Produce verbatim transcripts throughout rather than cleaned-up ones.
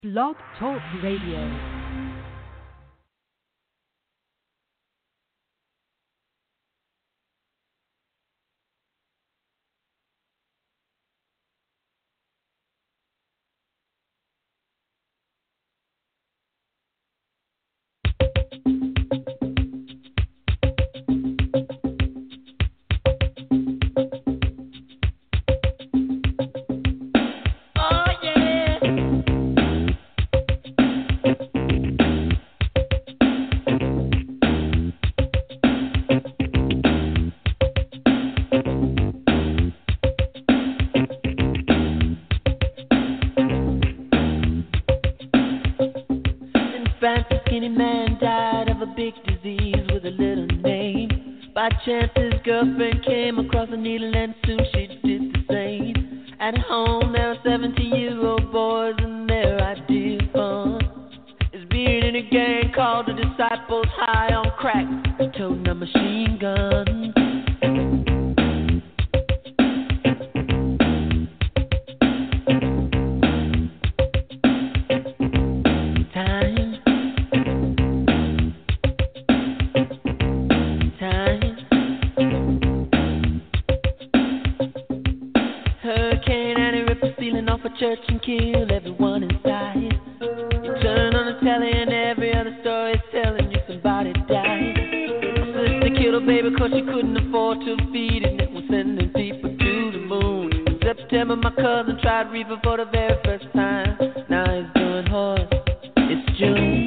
Blog Talk Radio. Chance his girlfriend came across a needle and soon she did the same. At home there are seventeen-year-old boys and their idea of fun is being in a gang called the Disciples, high on crack and toting a machine gun. Church and kill everyone inside. You turn on the telly and every other story is telling you somebody died. My sister killed her baby cause she couldn't afford to feed it, and was sending people to the moon. In September my cousin tried reefer for the very first time. Now he's doing horse. It's June.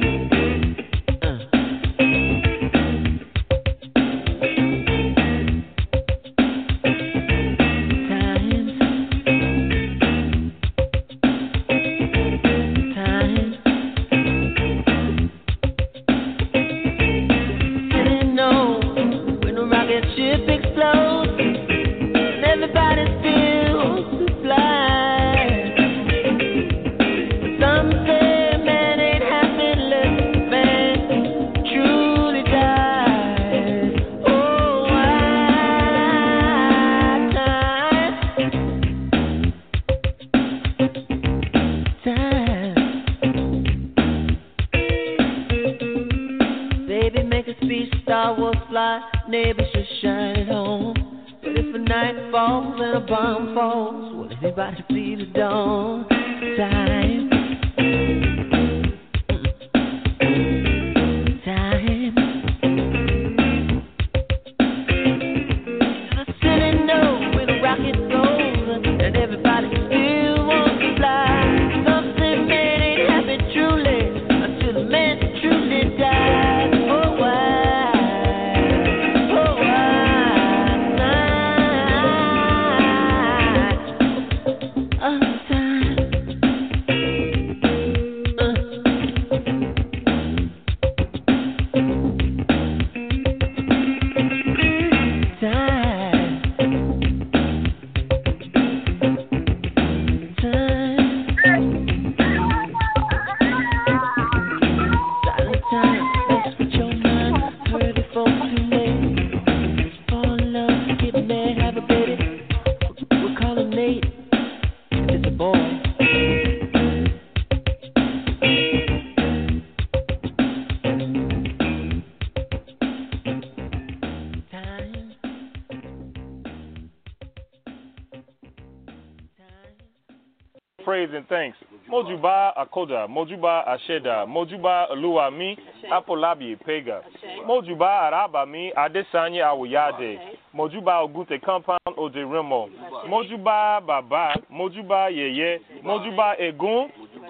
Praise and thanks. Mojuba Akoda, Mojuba Asheda, Mojuba Aluami, Apolabi Pega, Mojuba Arabami, Adesanya Awuyade, Mojuba Ogute Compound Ode Remo, Mojuba Baba, Mojuba Yeye, Mojuba Egun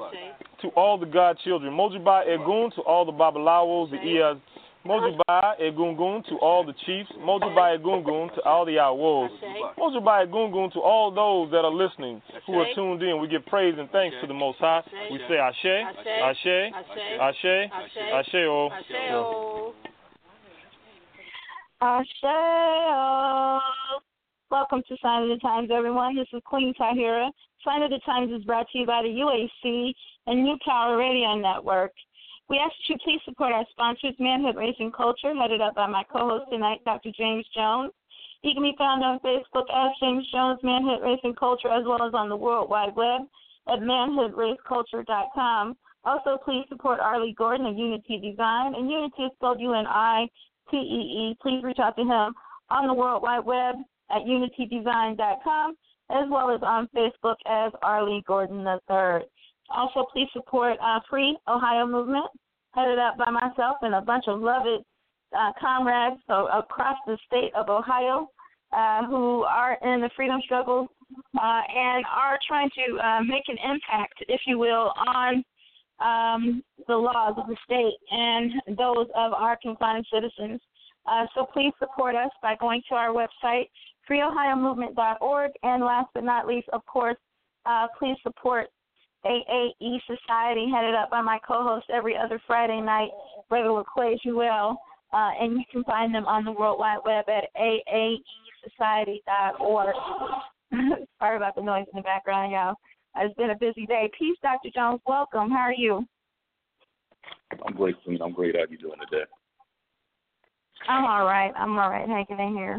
to all the God children, Mojuba Egun to all the Babalawos, the Ias, Mojuba Egungun to all the chiefs, Mojuba Egungun to all the Awos, Mojuba Egungun to all those that are listening, who are tuned in. We give praise and thanks to the Most High. We say Ashe, Ashe, Ashe, Ashe, oh. Ashe, welcome to Sign of the Times, everyone. This is Queen Tahira. Sign of the Times is brought to you by the U A C and New Power Radio Network. We ask that you please support our sponsors, Manhood Racing Culture, headed up by my co-host tonight, Doctor James Jones. He can be found on Facebook as James Jones Manhood Racing Culture, as well as on the World Wide Web at manhood race culture dot com. Also, please support Arlie Gordon of Unity Design, and Unity is spelled U N I T E E. Please reach out to him on the World Wide Web at unity design dot com, as well as on Facebook as Arlie Gordon the third. Also, please support uh, Free Ohio Movement, headed up by myself and a bunch of loved uh, comrades so, across the state of Ohio uh, who are in the freedom struggle uh, and are trying to uh, make an impact, if you will, on um, the laws of the state and those of our confined citizens. Uh, so please support us by going to our website, free ohio movement dot org, and last but not least, of course, uh, please support A A E Society, headed up by my co-host every other Friday night, Brother LaQuay, as you will, uh, and you can find them on the World Wide Web at A A E society dot org. Sorry about the noise in the background, y'all. It's been a busy day. Peace, Doctor Jones. Welcome. How are you? I'm great, Queen. I'm great. How you doing today? I'm all right. I'm all right. Hanging in here.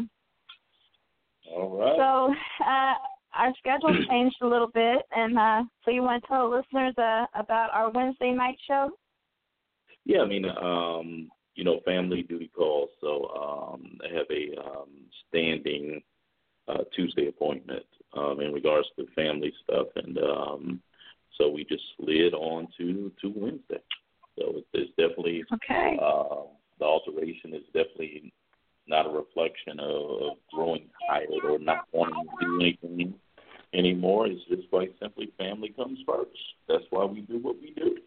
All right. So uh, our schedule changed a little bit, and uh, so you want to tell the listeners uh, about our Wednesday night show? Yeah, I mean, um, you know, family duty calls. So um, I have a um, standing uh, Tuesday appointment um, in regards to family stuff, and um, so we just slid on to, to Wednesday. So it's, it's definitely okay. Uh, the alteration is definitely not a reflection of growing tired or not wanting to do anything anymore. It's just quite simply family comes first. That's why we do what we do.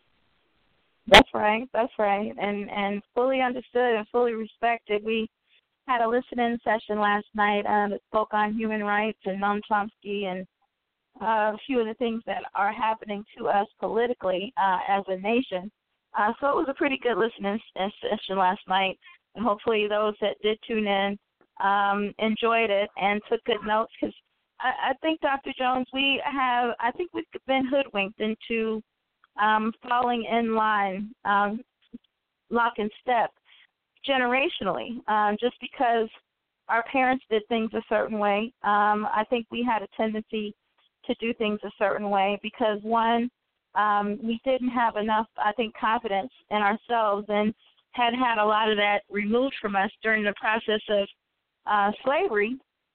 That's right. That's right. And and fully understood and fully respected. We had a listen-in session last night uh, that spoke on human rights and Noam Chomsky and uh, a few of the things that are happening to us politically uh, as a nation. Uh, so it was a pretty good listening session last night, and hopefully those that did tune in um, enjoyed it and took good notes, because I, I think, Doctor Jones, we have, I think we've been hoodwinked into um, falling in line, um, lock and step, generationally, um, just because our parents did things a certain way. Um, I think we had a tendency to do things a certain way because, one, Um, we didn't have enough, I think, confidence in ourselves and had had a lot of that removed from us during the process of uh, slavery,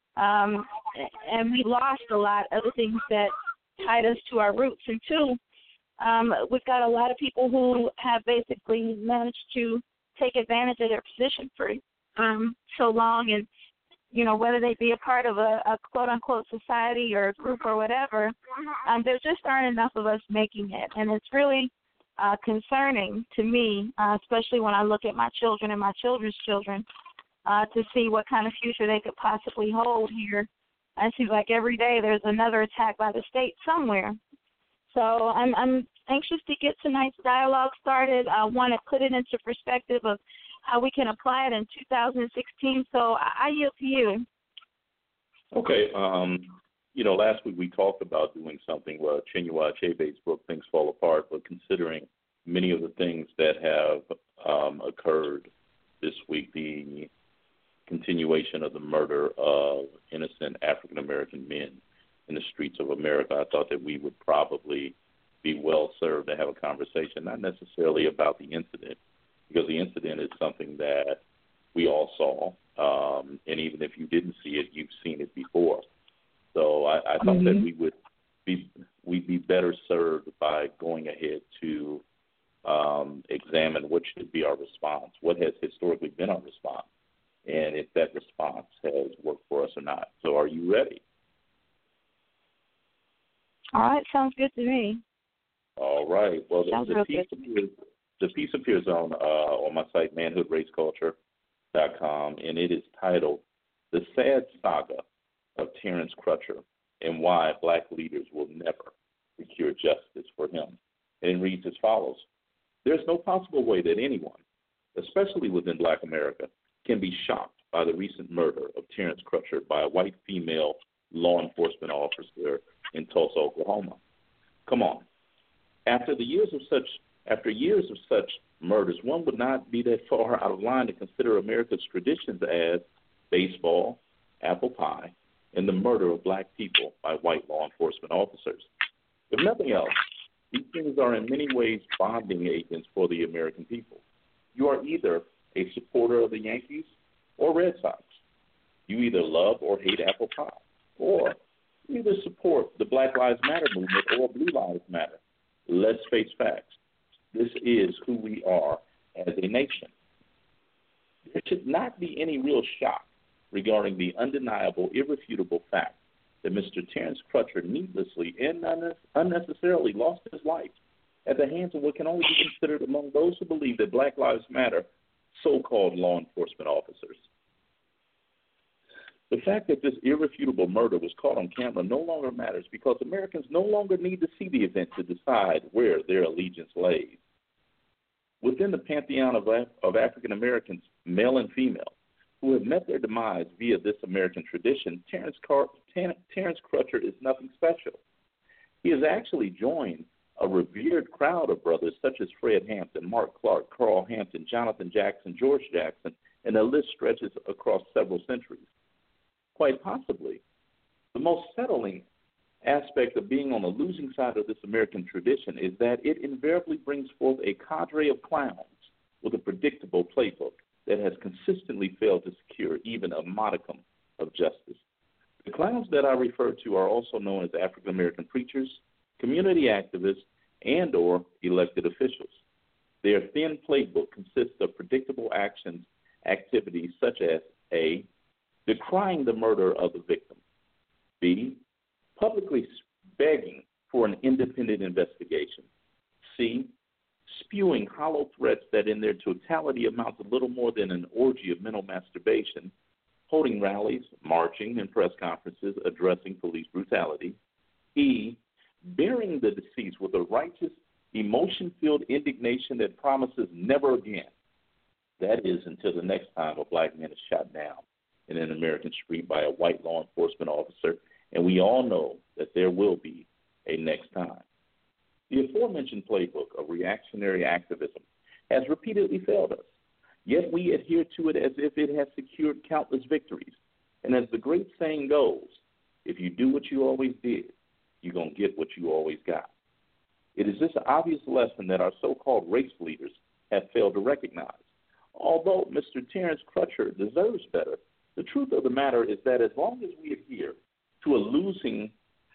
um, and we lost a lot of the things that tied us to our roots. And two, um, we've got a lot of people who have basically managed to take advantage of their position for um, so long, and you know, whether they be a part of a, a quote-unquote society or a group or whatever, um, there just aren't enough of us making it. And it's really uh, concerning to me, uh, especially when I look at my children and my children's children, uh, to see what kind of future they could possibly hold here. It seems like every day there's another attack by the state somewhere. So I'm, I'm anxious to get tonight's dialogue started. I want to put it into perspective of how we can apply it in two thousand sixteen. So I, I yield to you. Okay. Um, you know, last week we talked about doing something, uh, Chinua Achebe's book, Things Fall Apart, but considering many of the things that have um, occurred this week, the continuation of the murder of innocent African-American men in the streets of America, I thought that we would probably be well served to have a conversation, not necessarily about the incident, because the incident is something that we all saw, um, and even if you didn't see it, you've seen it before. So I, I thought mm-hmm. that we would be we'd be better served by going ahead to um, examine what should be our response, what has historically been our response, and if that response has worked for us or not. So are you ready? All right, sounds good to me. All right. Well, the, the piece appears, the piece appears on uh, on my site, manhood race culture dot com, and it is titled "The Sad Saga of Terrence Crutcher and Why Black Leaders Will Never Secure Justice for Him." And it reads as follows: "There's no possible way that anyone, especially within Black America, can be shocked by the recent murder of Terrence Crutcher by a white female law enforcement officer in Tulsa, Oklahoma. Come on. After the years of such after years of such murders, one would not be that far out of line to consider America's traditions as baseball, apple pie, and the murder of black people by white law enforcement officers. If nothing else, these things are in many ways bonding agents for the American people. You are either a supporter of the Yankees or Red Sox. You either love or hate apple pie, or you either support the Black Lives Matter movement or Blue Lives Matter. Let's face facts. This is who we are as a nation. There should not be any real shock regarding the undeniable, irrefutable fact that Mister Terrence Crutcher needlessly and unnecessarily lost his life at the hands of what can only be considered among those who believe that Black Lives Matter, so-called law enforcement officers. The fact that this irrefutable murder was caught on camera no longer matters because Americans no longer need to see the event to decide where their allegiance lays. Within the pantheon of, of African Americans, male and female, who have met their demise via this American tradition, Terrence, Car- Terrence Crutcher is nothing special. He has actually joined a revered crowd of brothers such as Fred Hampton, Mark Clark, Carl Hampton, Jonathan Jackson, George Jackson, and the list stretches across several centuries. Quite possibly, the most settling aspect of being on the losing side of this American tradition is that it invariably brings forth a cadre of clowns with a predictable playbook that has consistently failed to secure even a modicum of justice. The clowns that I refer to are also known as African American preachers, community activists, and or elected officials. Their thin playbook consists of predictable actions, activities such as A, decrying the murder of the victim, B, publicly begging for an independent investigation, C, spewing hollow threats that in their totality amount to little more than an orgy of mental masturbation, holding rallies, marching, and press conferences addressing police brutality, E, burying the deceased with a righteous, emotion-filled indignation that promises never again. That is until the next time a black man is shot down in an American street by a white law enforcement officer, and we all know that there will be a next time. The aforementioned playbook of reactionary activism has repeatedly failed us, yet we adhere to it as if it has secured countless victories. And as the great saying goes, if you do what you always did, you're going to get what you always got. It is this obvious lesson that our so-called race leaders have failed to recognize. Although Mister Terrence Crutcher deserves better, the truth of the matter is that as long as we adhere to a losing,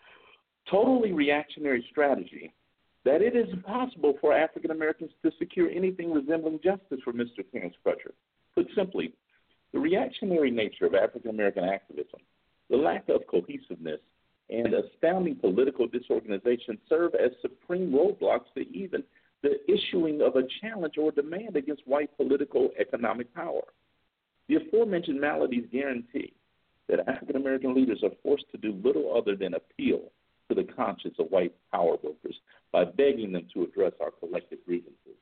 totally reactionary strategy, that it is impossible for African Americans to secure anything resembling justice for Mister Terrence Crutcher. Put simply, the reactionary nature of African American activism, the lack of cohesiveness, and astounding political disorganization serve as supreme roadblocks to even the issuing of a challenge or demand against white political economic power. The aforementioned maladies guarantee that African American leaders are forced to do little other than appeal to the conscience of white power brokers by begging them to address our collective grievances.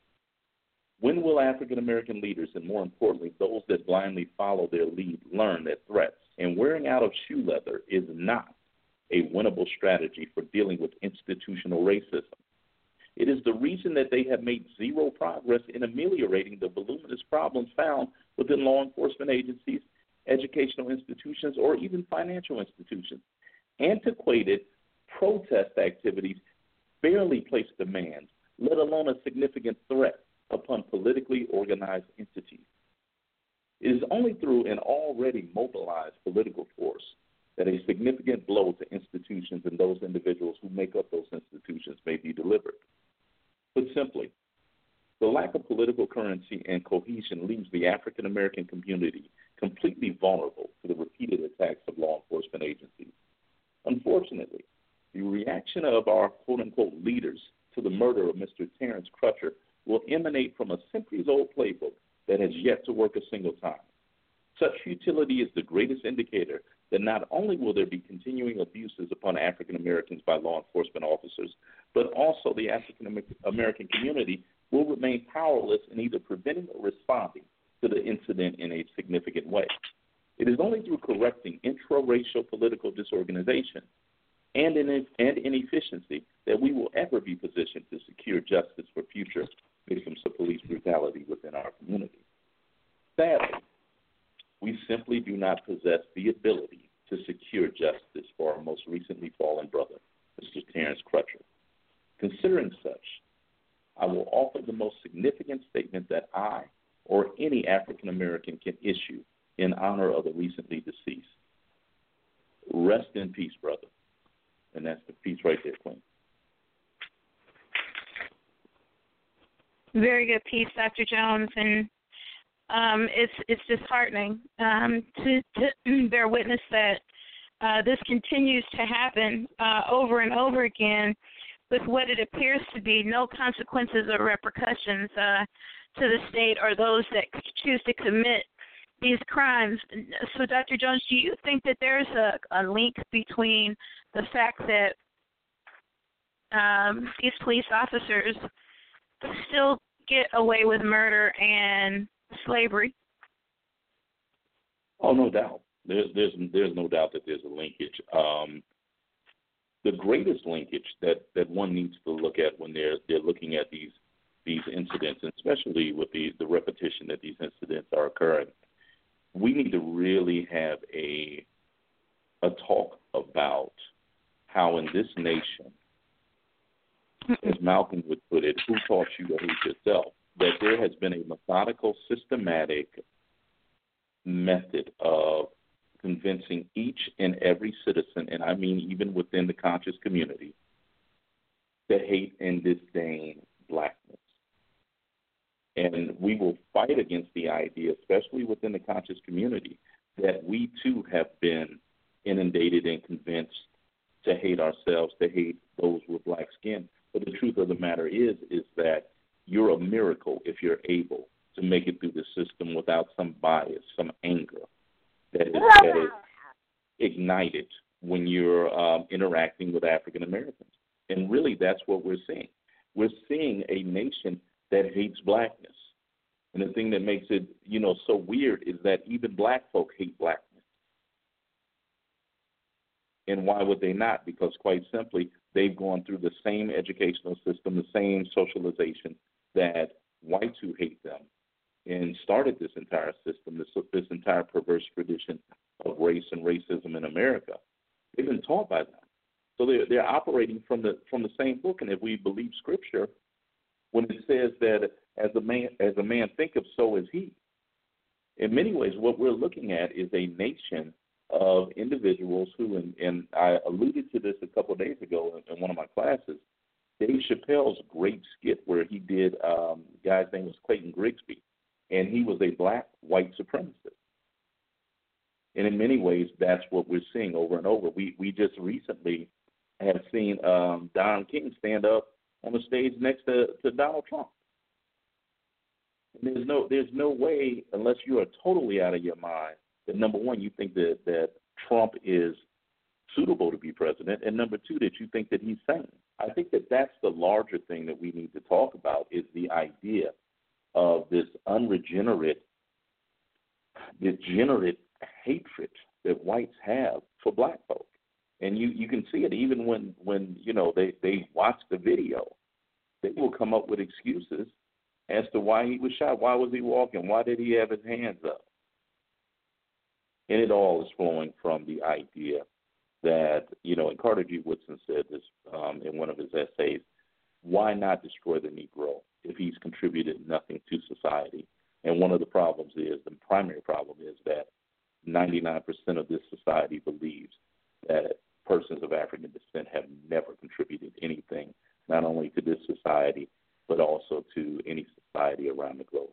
When will African American leaders, and more importantly, those that blindly follow their lead, learn that threats and wearing out of shoe leather is not a winnable strategy for dealing with institutional racism? It is the reason that they have made zero progress in ameliorating the voluminous problems found within law enforcement agencies, educational institutions, or even financial institutions. Antiquated protest activities barely place demands, let alone a significant threat, upon politically organized entities. It is only through an already mobilized political force that a significant blow to institutions and those individuals who make up those institutions may be delivered. Put simply, the lack of political currency and cohesion leaves the African American community completely vulnerable to the repeated attacks of law enforcement agencies. Unfortunately, the reaction of our quote-unquote leaders to the murder of Mister Terrence Crutcher will emanate from a centuries-old playbook that has yet to work a single time. Such futility is the greatest indicator that not only will there be continuing abuses upon African Americans by law enforcement officers, but also the African American community will remain powerless in either preventing or responding to the incident in a significant way. It is only through correcting intra-racial political disorganization and, in, and inefficiency that we will ever be positioned to secure justice for future victims of police brutality within our community. Sadly, we simply do not possess the ability to secure justice for our most recently fallen brother, Mister Terrence Crutcher. Considering such, I will offer the most significant statement that I or any African American can issue in honor of the recently deceased. Rest in peace, brother. And that's the piece right there, Queen. Very good piece, Doctor Jones, and um, it's it's disheartening um, to, to bear witness that uh, this continues to happen uh, over and over again with what it appears to be no consequences or repercussions uh, to the state or those that choose to commit these crimes. So, Doctor Jones, do you think that there's a, a link between the fact that um, these police officers still get away with murder and slavery? Oh, no doubt. There's there's there's no doubt that there's a linkage. Um, the greatest linkage that, that one needs to look at when they're they're looking at these these incidents, and especially with the, the repetition that these incidents are occurring, we need to really have a a talk about how in this nation, as Malcolm would put it, who taught you to hate yourself, that there has been a methodical, systematic method of convincing each and every citizen, and I mean even within the conscious community, to hate and disdain blackness. And we will fight against the idea, especially within the conscious community, that we too have been inundated and convinced to hate ourselves, to hate those with black skin. But the truth of the matter is, is that you're a miracle if you're able to make it through the system without some bias, some anger that is, that is ignited when you're um, interacting with African Americans. And really, that's what we're seeing. We're seeing a nation that hates blackness. And the thing that makes it, you know, so weird is that even black folk hate blackness. And why would they not? Because quite simply, they've gone through the same educational system, the same socialization that whites who hate them and started this entire system, this, this entire perverse tradition of race and racism in America. They've been taught by them. So they're, they're operating from the from the same book. And if we believe Scripture, when it says that as a man as a man thinketh, so is he. In many ways, what we're looking at is a nation of individuals who, and, and I alluded to this a couple of days ago in, in one of my classes, Dave Chappelle's great skit where he did, um, the guy's name was Clayton Grigsby, and he was a black white supremacist. And in many ways, that's what we're seeing over and over. We we just recently have seen um, Don King stand up on the stage next to, to Donald Trump. And there's no there's no way, unless you are totally out of your mind, that number one, you think that, that Trump is suitable to be president, and number two, that you think that he's sane. I think that that's the larger thing that we need to talk about, is the idea of this unregenerate, degenerate hatred that whites have for black folk. And you, you can see it even when, when you know, they, they watch the video. They will come up with excuses as to why he was shot. Why was he walking? Why did he have his hands up? And it all is flowing from the idea that, you know, and Carter G. Woodson said this um, in one of his essays, why not destroy the Negro if he's contributed nothing to society? And one of the problems is, the primary problem is that ninety-nine percent of this society believes that persons of African descent have never contributed anything, not only to this society, but also to any society around the globe.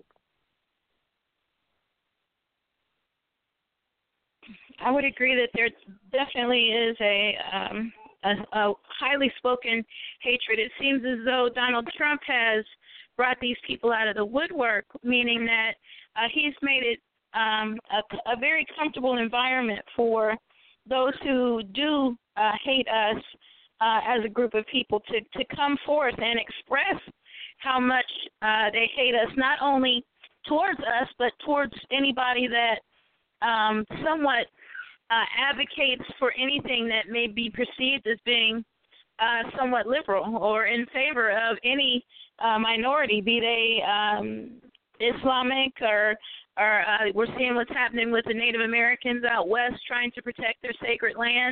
I would agree that there definitely is a, um, a, a highly spoken hatred. It seems as though Donald Trump has brought these people out of the woodwork, meaning that uh, he's made it um, a, a very comfortable environment for those who do uh, hate us uh, as a group of people to, to come forth and express how much uh, they hate us, not only towards us, but towards anybody that um, somewhat uh, advocates for anything that may be perceived as being uh, somewhat liberal or in favor of any uh, minority, be they um, Islamic or, or uh, we're seeing what's happening with the Native Americans out west trying to protect their sacred land.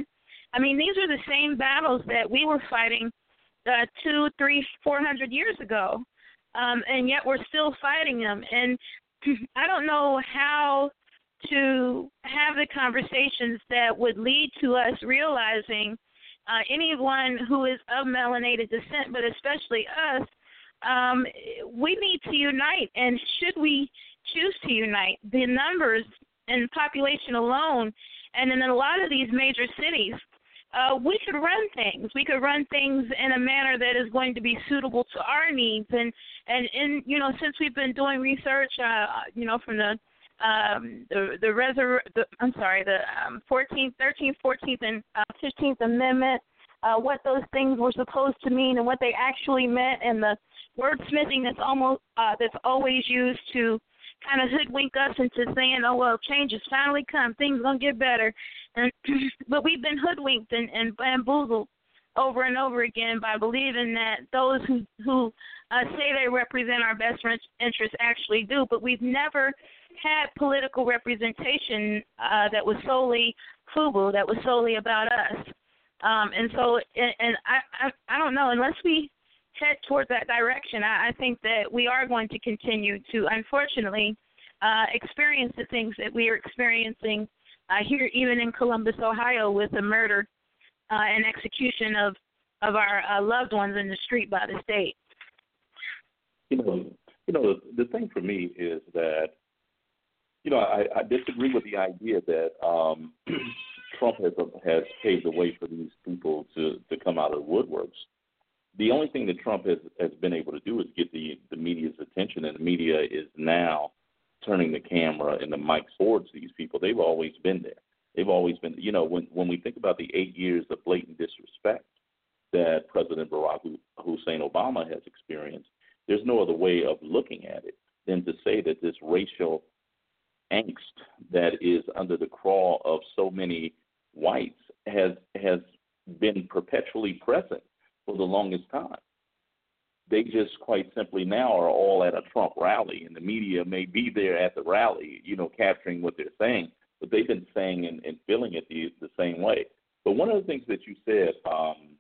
I mean, these are the same battles that we were fighting uh, two, three, four hundred years ago, um, and yet we're still fighting them. And I don't know how to have the conversations that would lead to us realizing uh, anyone who is of melanated descent, but especially us, um, we need to unite. And should we choose to unite, the numbers and population alone, and in a lot of these major cities, uh, we could run things. We could run things in a manner that is going to be suitable to our needs. And, and, and you know, since we've been doing research, uh, you know, from the Um, the the, resur- the I'm sorry, the um, fourteenth, thirteenth, fourteenth, and uh, fifteenth Amendment, uh, what those things were supposed to mean and what they actually meant, and the wordsmithing that's almost uh, that's always used to kind of hoodwink us into saying, oh well, change has finally come, things gonna get better, and but we've been hoodwinked and, and bamboozled over and over again by believing that those who who uh, say they represent our best interests actually do, but we've never had political representation uh, that was solely FUBU, that was solely about us. Um, and so, and, and I, I, I don't know, unless we head towards that direction, I, I think that we are going to continue to, unfortunately, uh, experience the things that we are experiencing uh, here, even in Columbus, Ohio, with the murder uh, and execution of, of our uh, loved ones in the street by the state. You know, you know, the, the thing for me is that, you know, I, I disagree with the idea that um, Trump has has paved the way for these people to, to come out of the woodworks. The only thing that Trump has, has been able to do is get the, the media's attention, and the media is now turning the camera and the mic towards these people. They've always been there. They've always been, you know, when, when we think about the eight years of blatant disrespect that President Barack Hussein Obama has experienced, there's no other way of looking at it than to say that this racial angst that is under the crawl of so many whites has has been perpetually present for the longest time. They just quite simply now are all at a Trump rally, and the media may be there at the rally, you know, capturing what they're saying, but they've been saying and, and feeling it the, the same way. But one of the things that you said um,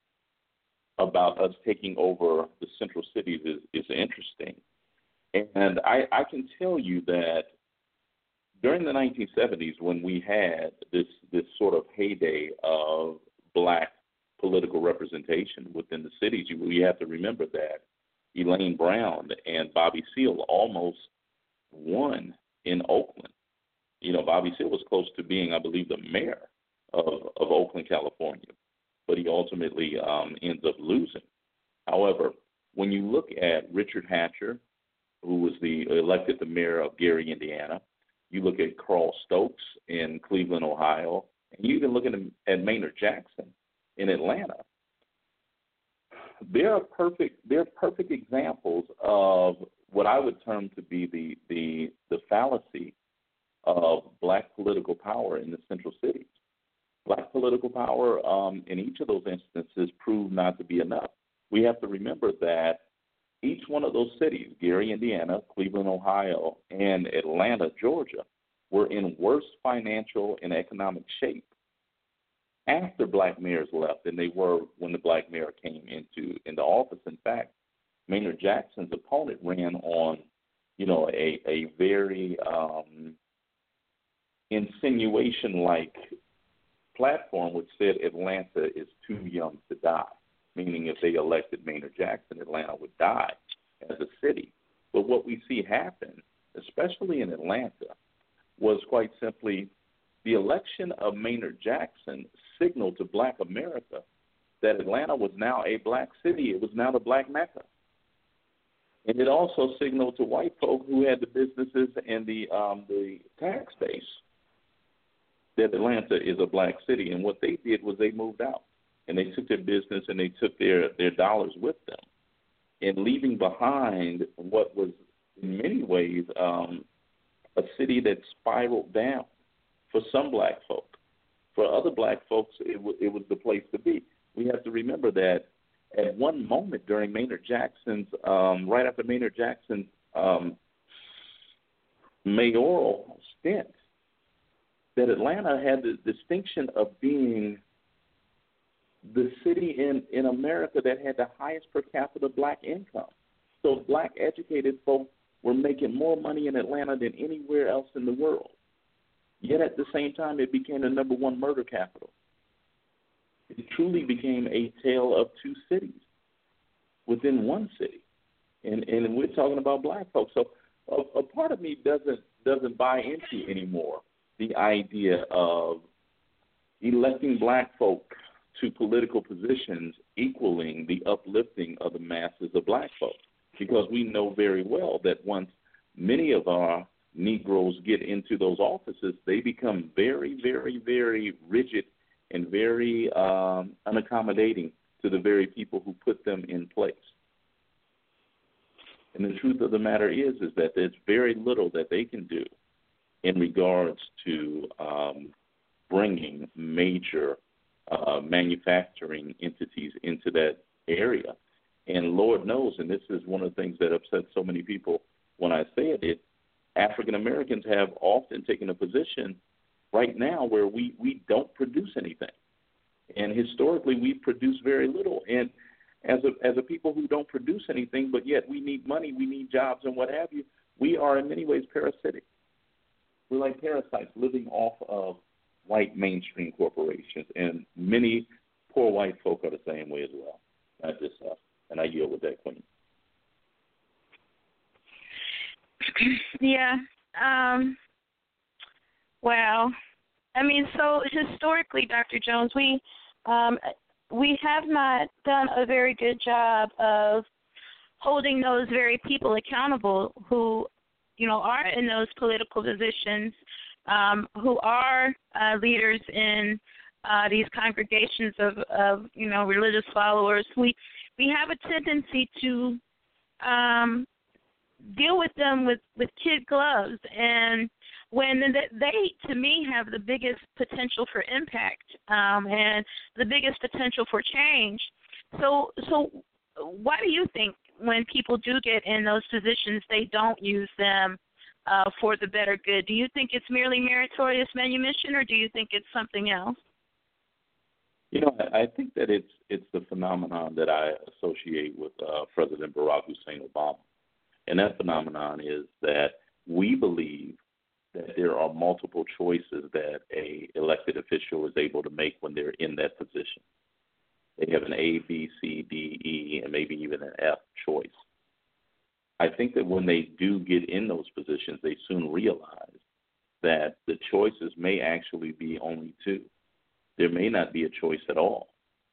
about us taking over the central cities is, is interesting. And I, I can tell you that during the nineteen seventies, when we had this this sort of heyday of black political representation within the cities, you, you have to remember that Elaine Brown and Bobby Seale almost won in Oakland. You know, Bobby Seale was close to being, I believe, the mayor of, of Oakland, California, but he ultimately um, ends up losing. However, when you look at Richard Hatcher, who was the elected the mayor of Gary, Indiana, you look at Carl Stokes in Cleveland, Ohio, and you even look at, at Maynard Jackson in Atlanta. They're perfect. They're perfect examples of what I would term to be the the, the fallacy of black political power in the central cities. Black political power um, in each of those instances proved not to be enough. We have to remember that each one of those cities, Gary, Indiana, Cleveland, Ohio, and Atlanta, Georgia, were in worse financial and economic shape after black mayors left than they were when the black mayor came into into office. In fact, Maynard Jackson's opponent ran on, you know, a, a very um, insinuation-like platform which said Atlanta is too young to die, meaning if they elected Maynard Jackson, Atlanta would die as a city. But what we see happen, especially in Atlanta, was quite simply the election of Maynard Jackson signaled to black America that Atlanta was now a black city. It was now the black Mecca. And it also signaled to white folk who had the businesses and the um, the tax base that Atlanta is a black city. And what they did was they moved out. And they took their business and they took their, their dollars with them, and leaving behind what was in many ways um, a city that spiraled down for some black folk. For other black folks, it, w- it was the place to be. We have to remember that at one moment during Maynard Jackson's, um, right after Maynard Jackson's um, mayoral stint, that Atlanta had the distinction of being the city in, in America that had the highest per capita black income. So black educated folks were making more money in Atlanta than anywhere else in the world. Yet at the same time, it became the number one murder capital. It truly became a tale of two cities within one city. And and we're talking about black folks. So a, a part of me doesn't doesn't buy into anymore the idea of electing black folk to political positions equaling the uplifting of the masses of black folk. Because we know very well that once many of our Negroes get into those offices, they become very, very, very rigid and very um, unaccommodating to the very people who put them in place. And the truth of the matter is, is that there's very little that they can do in regards to um, bringing major uh, manufacturing entities into that area. And Lord knows, and this is one of the things that upsets so many people when I say it, it African Americans have often taken a position right now where we, we don't produce anything. And historically, we produce very little. And as a, as a people who don't produce anything, but yet we need money, we need jobs and what have you, we are in many ways parasitic. We're like parasites living off of white mainstream corporations. And many poor white folk are the same way as well, not just us. And I yield with that, Queen. Yeah. Um, well, I mean, so historically, Doctor Jones, we um, we have not done a very good job of holding those very people accountable who, you know, are in those political positions, um, who are uh, leaders in uh, these congregations of, of, you know, religious followers. We we have a tendency to um, deal with them with, with kid gloves, and when they, to me, have the biggest potential for impact um, and the biggest potential for change. So, so why do you think when people do get in those positions, they don't use them uh, for the better good? Do you think it's merely meritorious manumission, or do you think it's something else? You know, I think that it's it's the phenomenon that I associate with uh, President Barack Hussein Obama. And that phenomenon is that we believe that there are multiple choices that a elected official is able to make when they're in that position. They have an A, B, C, D, E, and maybe even an F choice. I think that when they do get in those positions, they soon realize that the choices may actually be only two. There may not be a choice at all.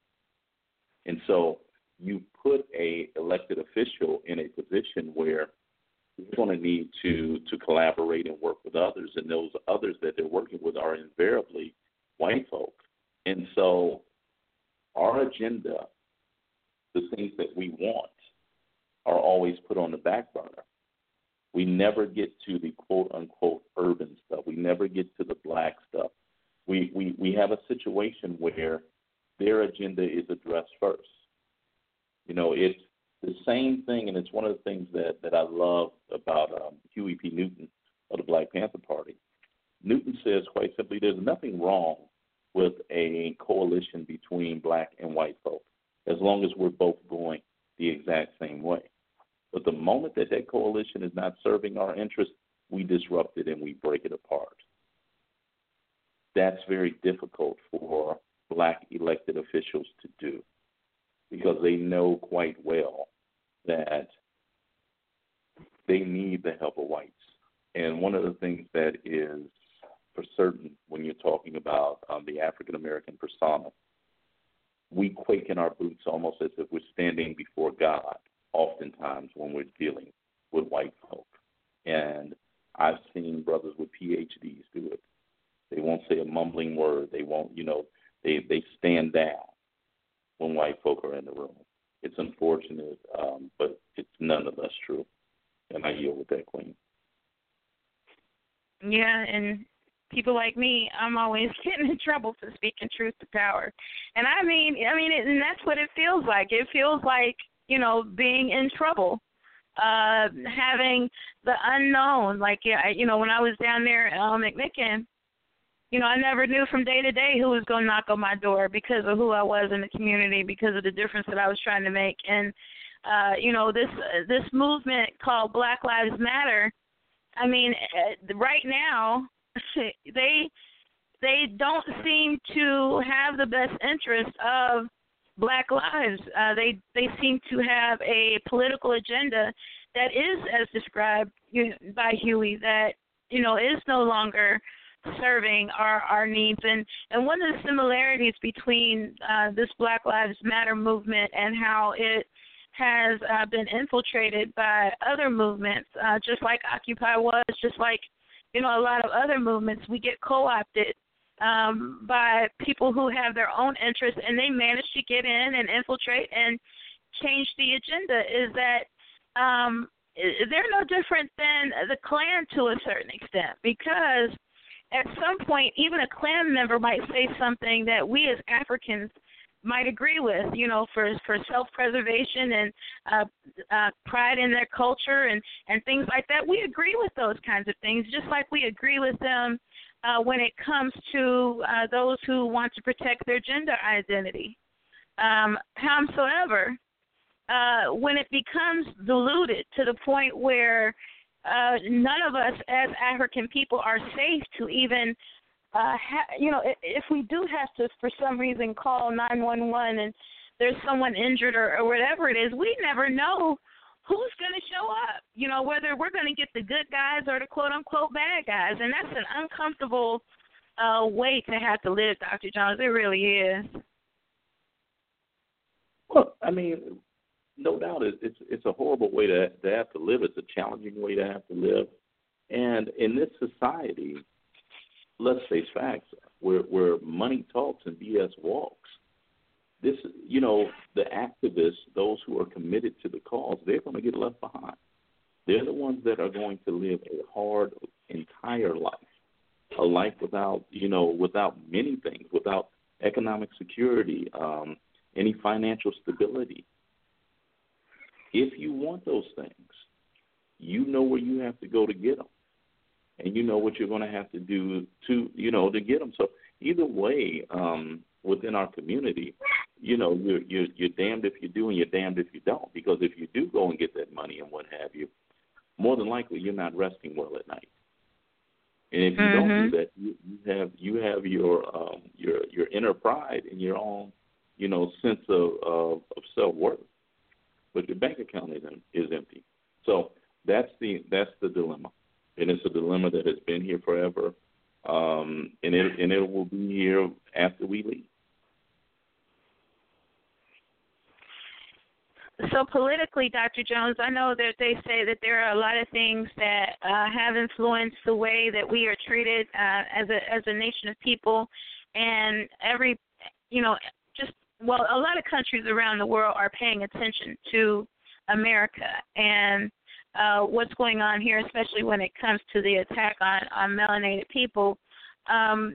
And so you put a elected official in a position where you're going to need to, to collaborate and work with others, and those others that they're working with are invariably white folk. And so our agenda, the things that we want, are always put on the back burner. We never get to the quote-unquote urban stuff. We never get to the black stuff. We, we, we have a situation where their agenda is addressed first. You know, it's the same thing, and it's one of the things that, that I love about um, Huey P. Newton of the Black Panther Party. Newton says quite simply, there's nothing wrong with a coalition between black and white folk, as long as we're both going the exact same way. But the moment that that coalition is not serving our interests, we disrupt it and we break it apart. That's very difficult for black elected officials to do, because they know quite well that they need the help of whites. And one of the things that is for certain when you're talking about um, the African-American persona, we quake in our boots almost as if we're standing before God oftentimes when we're dealing with white folk. And I've seen brothers with P H Ds do it. They won't say a mumbling word. They won't, you know, they, they stand down when white folk are in the room. It's unfortunate, um, but it's nonetheless true. And I yield with that, Queen. Yeah, and people like me, I'm always getting in trouble for speaking truth to power. And I mean, I mean, it, and that's what it feels like. It feels like, you know, being in trouble, uh, having the unknown. Like, yeah, you know, when I was down there at uh, McMicken, you know, I never knew from day to day who was going to knock on my door because of who I was in the community, because of the difference that I was trying to make. And, uh, you know, this uh, this movement called Black Lives Matter, I mean, uh, right now, they they don't seem to have the best interest of Black lives. Uh, they they seem to have a political agenda that is, as described by Huey, that, you know, is no longer serving our, our needs. And, and one of the similarities between uh, this Black Lives Matter movement and how it has uh, been infiltrated by other movements, uh, just like Occupy was, just like, you know, a lot of other movements, we get co-opted um, by people who have their own interests, and they manage to get in and infiltrate and change the agenda, is that Um, they're no different than the Klan to a certain extent, because at some point, even a Klan member might say something that we as Africans might agree with, you know, for for self-preservation and uh, uh, pride in their culture and, and things like that. We agree with those kinds of things, just like we agree with them uh, when it comes to uh, those who want to protect their gender identity. Um, howsoever, Uh, when it becomes diluted to the point where uh, none of us as African people are safe to even, uh, ha- you know, if, if we do have to, for some reason, call nine one one and there's someone injured or, or whatever it is, we never know who's going to show up, you know, whether we're going to get the good guys or the quote-unquote bad guys. And that's an uncomfortable uh, way to have to live, Doctor Jones. It really is. Well, I mean, no doubt, it's it's a horrible way to to have to live. It's a challenging way to have to live, and in this society, let's face facts, where where money talks and B S walks. This, you know, the activists, those who are committed to the cause, they're going to get left behind. They're the ones that are going to live a hard, entire life, a life without, you know, without many things, without economic security, um, any financial stability. If you want those things, you know where you have to go to get them, and you know what you're going to have to do to, you know, to get them. So either way, um, within our community, you know, you're, you're you're damned if you do and you're damned if you don't. Because if you do go and get that money and what have you, more than likely you're not resting well at night. And if you mm-hmm. don't do that, you, you have you have your um, your your inner pride and your own, you know, sense of of, of self-worth. But your bank account is, is empty. So that's the that's the dilemma, and it's a dilemma that has been here forever, um, and it and it will be here after we leave. So politically, Doctor Jones, I know that they say that there are a lot of things that uh, have influenced the way that we are treated uh, as a as a nation of people, and every, you know, just. Well, a lot of countries around the world are paying attention to America and uh, what's going on here, especially when it comes to the attack on, on melanated people. Um,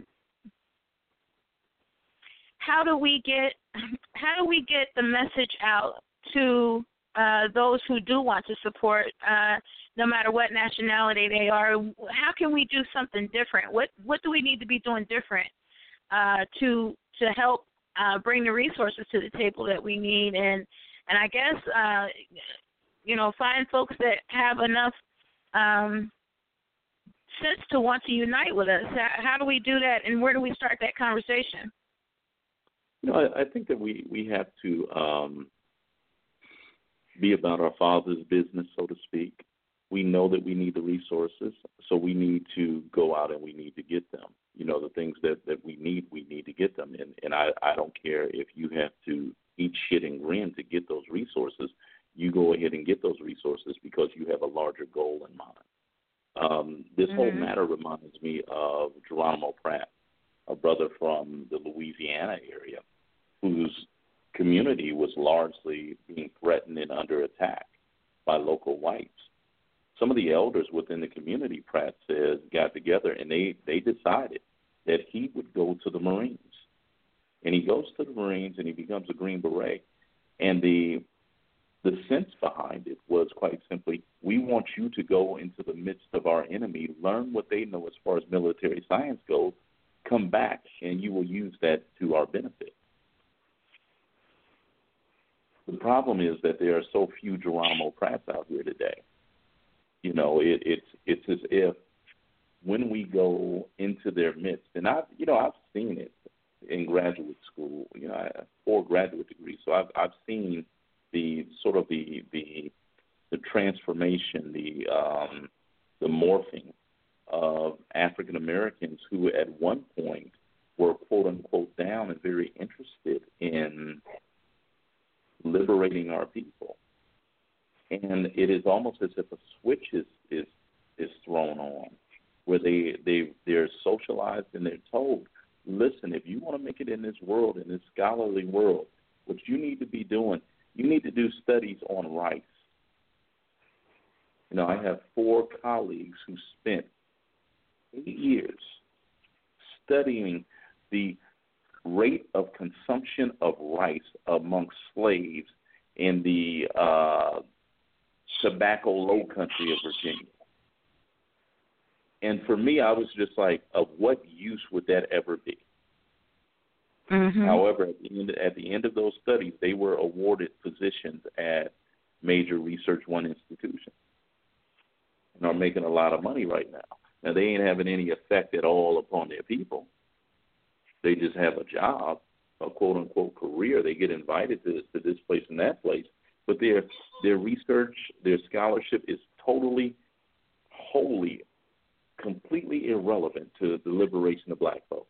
how do we get how do we get the message out to uh, those who do want to support, uh, no matter what nationality they are? How can we do something different? What what do we need to be doing different uh, to to help Uh, bring the resources to the table that we need, and and I guess uh, you know, find folks that have enough um, sense to want to unite with us. How, how do we do that, and where do we start that conversation? You know, I, I think that we we have to um, be about our Father's business, so to speak. We know that we need the resources, so we need to go out and we need to get them. You know, the things that, that we need, we need to get them. And, and I, I don't care if you have to eat shit and grin to get those resources. You go ahead and get those resources because you have a larger goal in mind. Um, this mm-hmm. whole matter reminds me of Geronimo Pratt, a brother from the Louisiana area, whose community was largely being threatened and under attack by local whites. Some of the elders within the community, Pratt says, got together and they, they decided that he would go to the Marines. And he goes to the Marines and he becomes a Green Beret. And the the sense behind it was quite simply, we want you to go into the midst of our enemy, learn what they know as far as military science goes, come back and you will use that to our benefit. The problem is that there are so few Geronimo Pratts out here today. You know, it, it's it's as if when we go into their midst, and I, you know, I've seen it in graduate school. You know, I have four graduate degrees, so I've I've seen the sort of the the the transformation, the um, the morphing of African Americans who at one point were quote unquote down and very interested in liberating our people. And it is almost as if a switch is, is, is thrown on where they, they, they're socialized and they're told, listen, if you want to make it in this world, in this scholarly world, what you need to be doing, you need to do studies on rice. You know, I have four colleagues who spent eight years studying the rate of consumption of rice amongst slaves in the uh, tobacco low country of Virginia. And for me, I was just like, of what use would that ever be? Mm-hmm. However, at the, end, at the end of those studies, they were awarded positions at major Research One institutions and are making a lot of money right now. Now, they ain't having any effect at all upon their people. They just have a job, a quote-unquote career. They get invited to, to this place and that place. But their their research, their scholarship is totally, wholly, completely irrelevant to the liberation of black folk.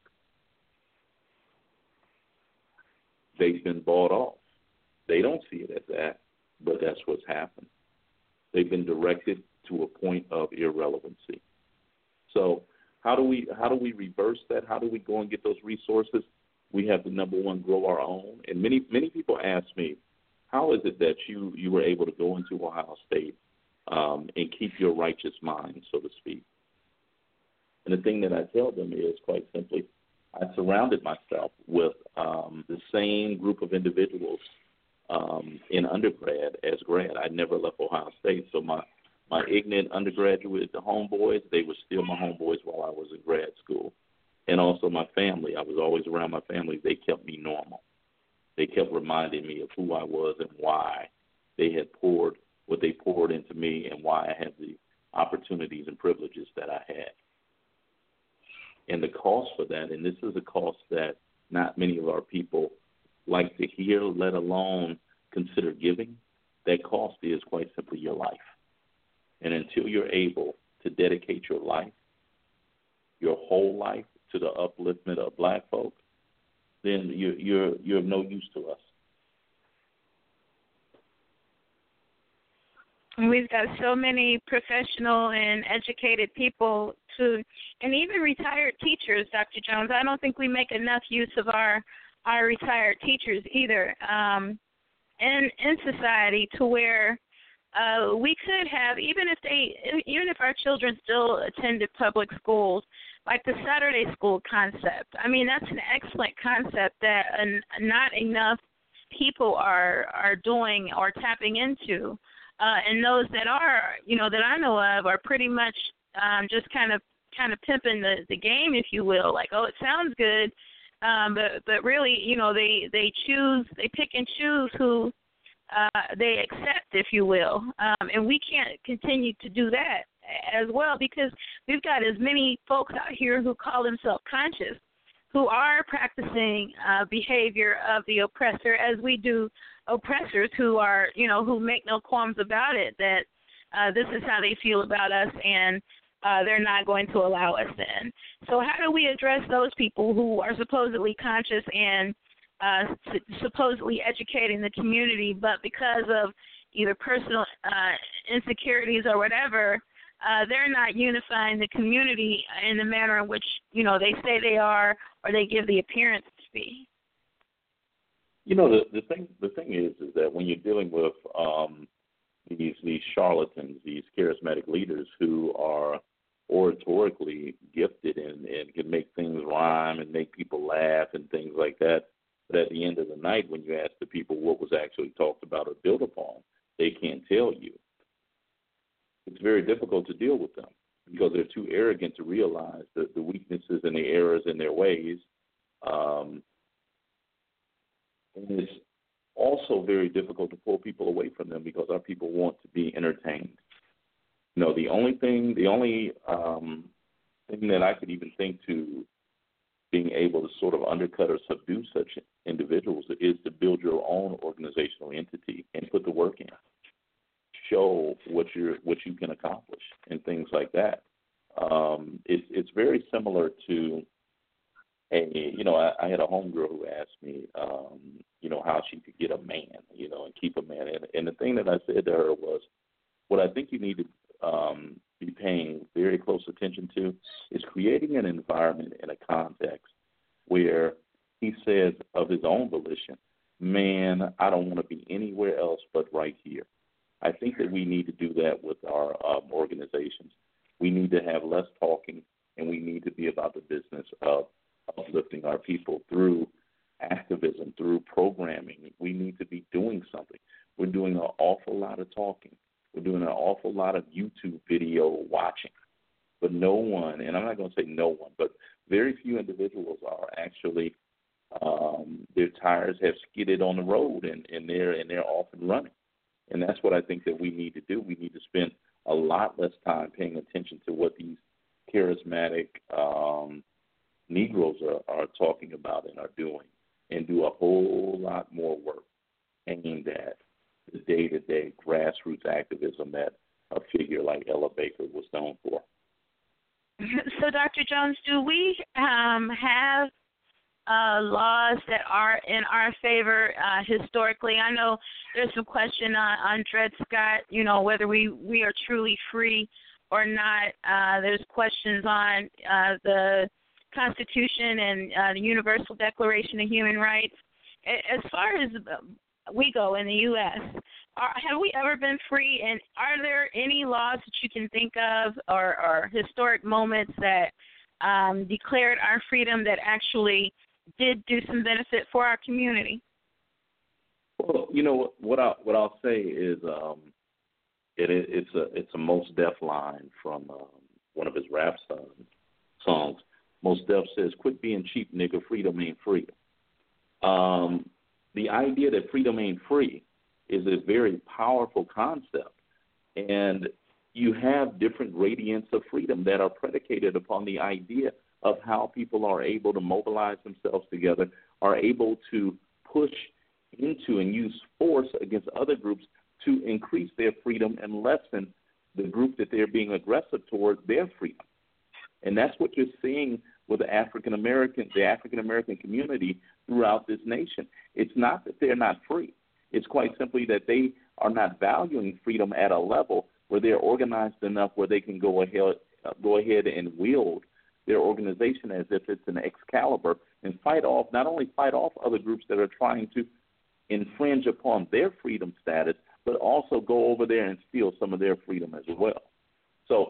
They've been bought off. They don't see it as that, but that's what's happened. They've been directed to a point of irrelevancy. So how do we how do we reverse that? How do we go and get those resources? We have to, number one, grow our own. And many many people ask me, how is it that you, you were able to go into Ohio State um, and keep your righteous mind, so to speak? And the thing that I tell them is, quite simply, I surrounded myself with um, the same group of individuals um, in undergrad as grad. I never left Ohio State, so my My ignorant undergraduate homeboys, they were still my homeboys while I was in grad school. And also my family. I was always around my family. They kept me normal. They kept reminding me of who I was and why they had poured what they poured into me and why I had the opportunities and privileges that I had. And the cost for that, and this is a cost that not many of our people like to hear, let alone consider giving, that cost is quite simply your life. And until you're able to dedicate your life, your whole life, to the upliftment of black folk, then you're, you're, you're of no use to us. We've got so many professional and educated people to, and even retired teachers, Doctor Jones. I don't think we make enough use of our our retired teachers either um, in, in society to where Uh, we could have, even if they, even if our children still attended public schools, like the Saturday school concept. I mean, that's an excellent concept that uh, not enough people are are doing or tapping into. Uh, and those that are, you know, that I know of are pretty much um, just kind of kind of pimping the, the game, if you will. Like, oh, it sounds good, um, but but really, you know, they they choose, they pick and choose who Uh, they accept, if you will, um, and we can't continue to do that as well because we've got as many folks out here who call themselves conscious, who are practicing uh, behavior of the oppressor as we do oppressors who are, you know, who make no qualms about it, that uh, this is how they feel about us and uh, they're not going to allow us in. So how do we address those people who are supposedly conscious and Uh, supposedly educating the community, but because of either personal uh, insecurities or whatever, uh, they're not unifying the community in the manner in which, you know, they say they are or they give the appearance to be? You know, the, the thing the thing is, is that when you're dealing with um, these these charlatans, these charismatic leaders who are oratorically gifted and, and can make things rhyme and make people laugh and things like that, but at the end of the night, when you ask the people what was actually talked about or built upon, they can't tell you. It's very difficult to deal with them because they're too arrogant to realize the, the weaknesses and the errors in their ways. Um, and it's also very difficult to pull people away from them because our people want to be entertained. You know, the only thing, the only um, thing that I could even think to being able to sort of undercut or subdue such individuals is to build your own organizational entity and put the work in. Show what you what you can accomplish and things like that. Um, it's it's very similar to a you know I, I had a homegirl who asked me um, you know how she could get a man you know and keep a man and, and the thing that I said to her was what I think you need to um, be paying very close attention to is creating an environment and a context where he says of his own volition, man, I don't want to be anywhere else but right here. I think that we need to do that with our um, organizations. We need to have less talking, and we need to be about the business of uplifting our people through activism, through programming. We need to be doing something. We're doing an awful lot of talking. We're doing an awful lot of YouTube video watching. But no one, and I'm not going to say no one, but very few individuals are actually, um, their tires have skidded on the road, and, and, they're, and they're off and running. And that's what I think that we need to do. We need to spend a lot less time paying attention to what these charismatic um, Negroes are, are talking about and are doing, and do a whole lot more work aimed at the day-to-day grassroots activism that a figure like Ella Baker was known for. So, Doctor Jones, do we um, have Uh, laws that are in our favor uh, historically? I know there's some question on, on Dred Scott, you know, whether we, we are truly free or not. Uh, there's questions on uh, the Constitution and uh, the Universal Declaration of Human Rights. As far as we go in the U S, are, have we ever been free? And are there any laws that you can think of or, or historic moments that um, declared our freedom that actually did do some benefit for our community? Well, you know what I what I'll say is um, it, it's a it's a Mos Def line from um, one of his rap songs. Songs. Mos Def says, "Quit being cheap, nigga. Freedom ain't freedom." Um, the idea that freedom ain't free is a very powerful concept, and you have different gradients of freedom that are predicated upon the idea of how people are able to mobilize themselves together, are able to push into and use force against other groups to increase their freedom and lessen the group that they're being aggressive towards their freedom. And that's what you're seeing with the African American, the African American community throughout this nation. It's not that they're not free. It's quite simply that they are not valuing freedom at a level where they're organized enough where they can go ahead, uh, go ahead and wield their organization as if it's an Excalibur and fight off, not only fight off other groups that are trying to infringe upon their freedom status, but also go over there and steal some of their freedom as well. So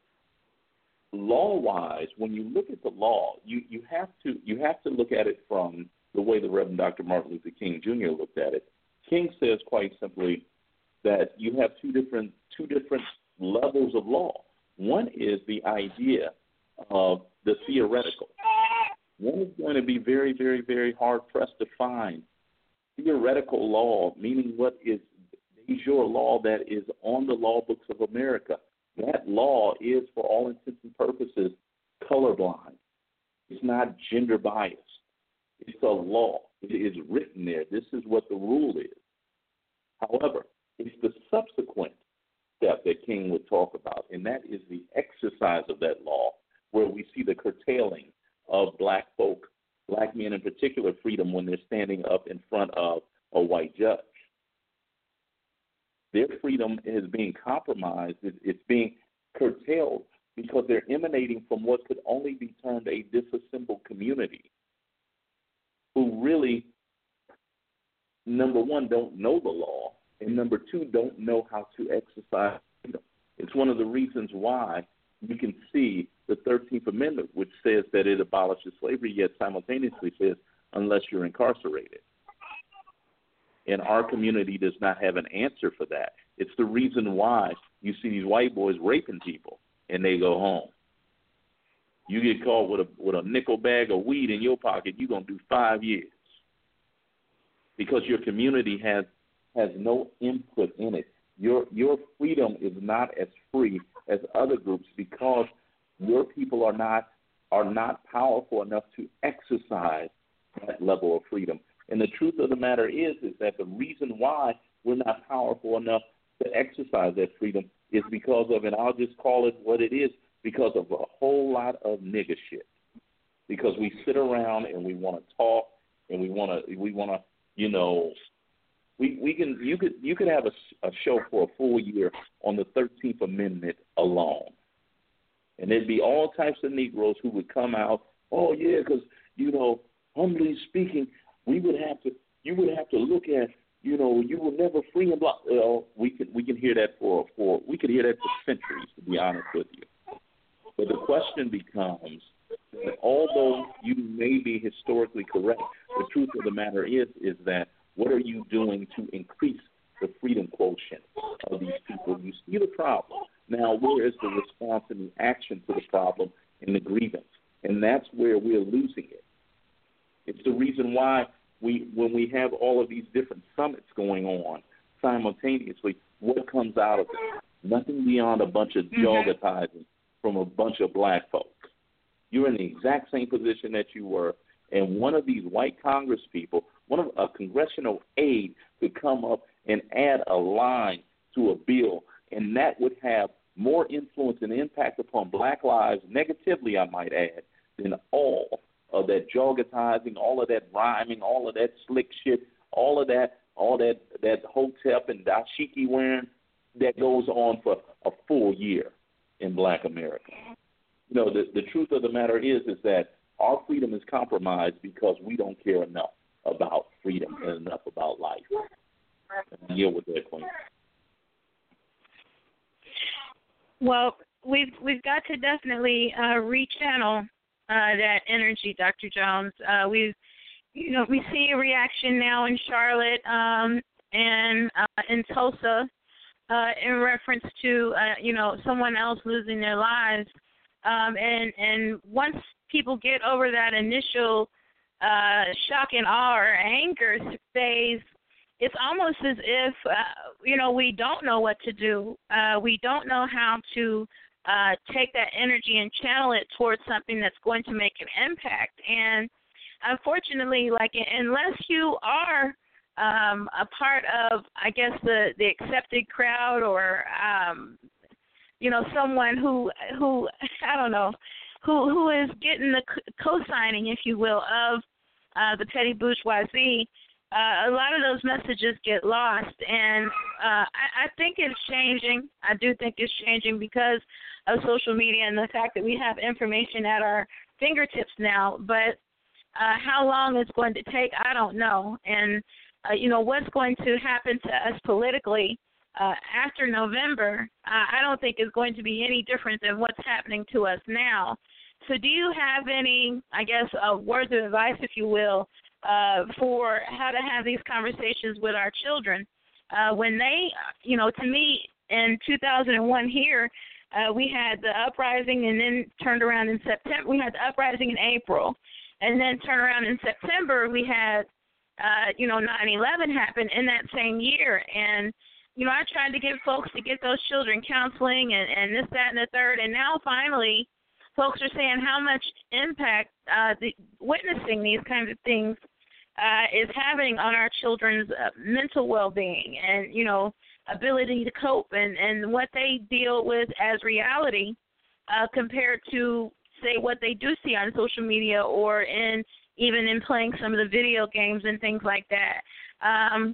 law-wise, when you look at the law, you, you have to you have to look at it from the way the Reverend Doctor Martin Luther King Junior looked at it. King says quite simply that you have two different two different levels of law. One is the idea of the theoretical. One is going to be very, very, very hard-pressed to find theoretical law, meaning what is de jure law that is on the law books of America. That law is, for all intents and purposes, colorblind. It's not gender biased. It's a law. It is written there. This is what the rule is. However, it's the subsequent step that King would talk about, and that is the exercise of that law, where we see the curtailing of black folk, black men in particular, freedom when they're standing up in front of a white judge. Their freedom is being compromised. It's being curtailed because they're emanating from what could only be termed a disassembled community who really, number one, don't know the law, and number two, don't know how to exercise freedom. It's one of the reasons why you can see the thirteenth Amendment, which says that it abolishes slavery, yet simultaneously says unless you're incarcerated. And our community does not have an answer for that. It's the reason why you see these white boys raping people and they go home. You get caught with a with a nickel bag of weed in your pocket, you're gonna do five years because your community has has no input in it. Your your freedom is not as free as other groups because your people are not are not powerful enough to exercise that level of freedom. And the truth of the matter is is that the reason why we're not powerful enough to exercise that freedom is because of, and I'll just call it what it is, because of a whole lot of nigger shit. Because we sit around and we want to talk and we want to we want to you know we we can you could you could have a, a show for a full year on the thirteenth Amendment alone, and there'd be all types of Negroes who would come out. Oh yeah, because you know humbly speaking, we would have to you would have to look at you know you will never free and blah. Well, we can we can hear that for for we could hear that for centuries, to be honest with you. But the question becomes that although you may be historically correct, the truth of the matter is is that what are you doing to increase the freedom quotient of these people? You see the problem. Now, where is the response and the action to the problem and the grievance? And that's where we're losing it. It's the reason why we, when we have all of these different summits going on simultaneously, what comes out of it? Nothing beyond a bunch of jogatizing from a bunch of black folks. You're in the exact same position that you were, and one of these white Congress people, one of a congressional aide could come up and add a line to a bill, and that would have more influence and impact upon black lives, negatively I might add, than all of that jogatizing, all of that rhyming, all of that slick shit, all of that, all that, that hotep and dashiki wearing that goes on for a full year in black America. You know, the, the truth of the matter is is that our freedom is compromised because we don't care enough about freedom and enough about life. And deal with that, Queen. Well, we've we've got to definitely uh, rechannel uh, that energy, Doctor Jones. Uh, we've, you know, we see a reaction now in Charlotte um, and uh, in Tulsa uh, in reference to, uh, you know, someone else losing their lives. Um, and, and once people get over that initial uh, shock and awe or anger phase, it's almost as if, uh, you know, we don't know what to do. Uh, we don't know how to uh, take that energy and channel it towards something that's going to make an impact. And unfortunately, like, unless you are um, a part of, I guess, the, the accepted crowd or, um, you know, someone who, who I don't know, who who is getting the co-signing, if you will, of uh, the petty bourgeoisie, uh, a lot of those messages get lost. And uh, I, I think it's changing. I do think it's changing because of social media and the fact that we have information at our fingertips now. But uh, how long it's going to take, I don't know. And, uh, you know, what's going to happen to us politically Uh, after November, uh, I don't think is going to be any different than what's happening to us now. So do you have any, I guess, uh, words of advice, if you will, uh, for how to have these conversations with our children? Uh, when they, you know, to me, in two thousand one here, uh, we had the uprising and then turned around in September. We had the uprising in April. And then turned around in September, we had, uh, you know, nine eleven happen in that same year. And you know, I tried to get folks to get those children counseling and, and this, that, and the third. And now finally folks are saying how much impact uh, the, witnessing these kinds of things uh, is having on our children's uh, mental well-being and, you know, ability to cope and, and what they deal with as reality uh, compared to, say, what they do see on social media or in even in playing some of the video games and things like that. Um,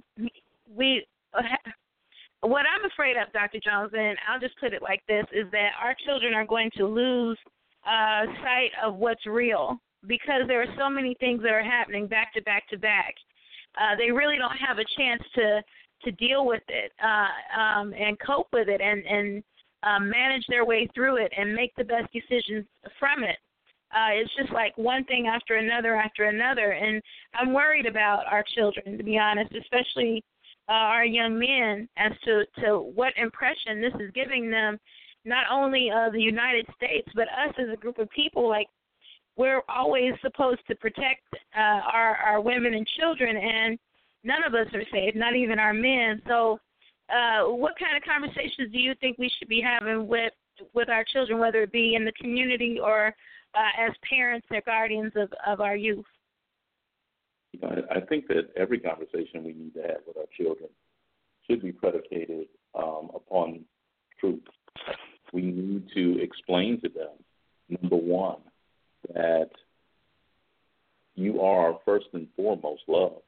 we uh, What I'm afraid of, Doctor Jones, and I'll just put it like this, is that our children are going to lose uh, sight of what's real because there are so many things that are happening back to back to back. Uh, they really don't have a chance to, to deal with it uh, um, and cope with it and, and um, manage their way through it and make the best decisions from it. Uh, it's just like one thing after another after another, and I'm worried about our children, to be honest, especially Uh, our young men as to, to what impression this is giving them not only uh, the United States, but us as a group of people, like, we're always supposed to protect uh, our, our women and children, and none of us are safe, not even our men. So uh, what kind of conversations do you think we should be having with, with our children, whether it be in the community or uh, as parents or guardians of, of our youth? You know, I think that every conversation we need to have with our children should be predicated um, upon truth. We need to explain to them, number one, that you are first and foremost loved.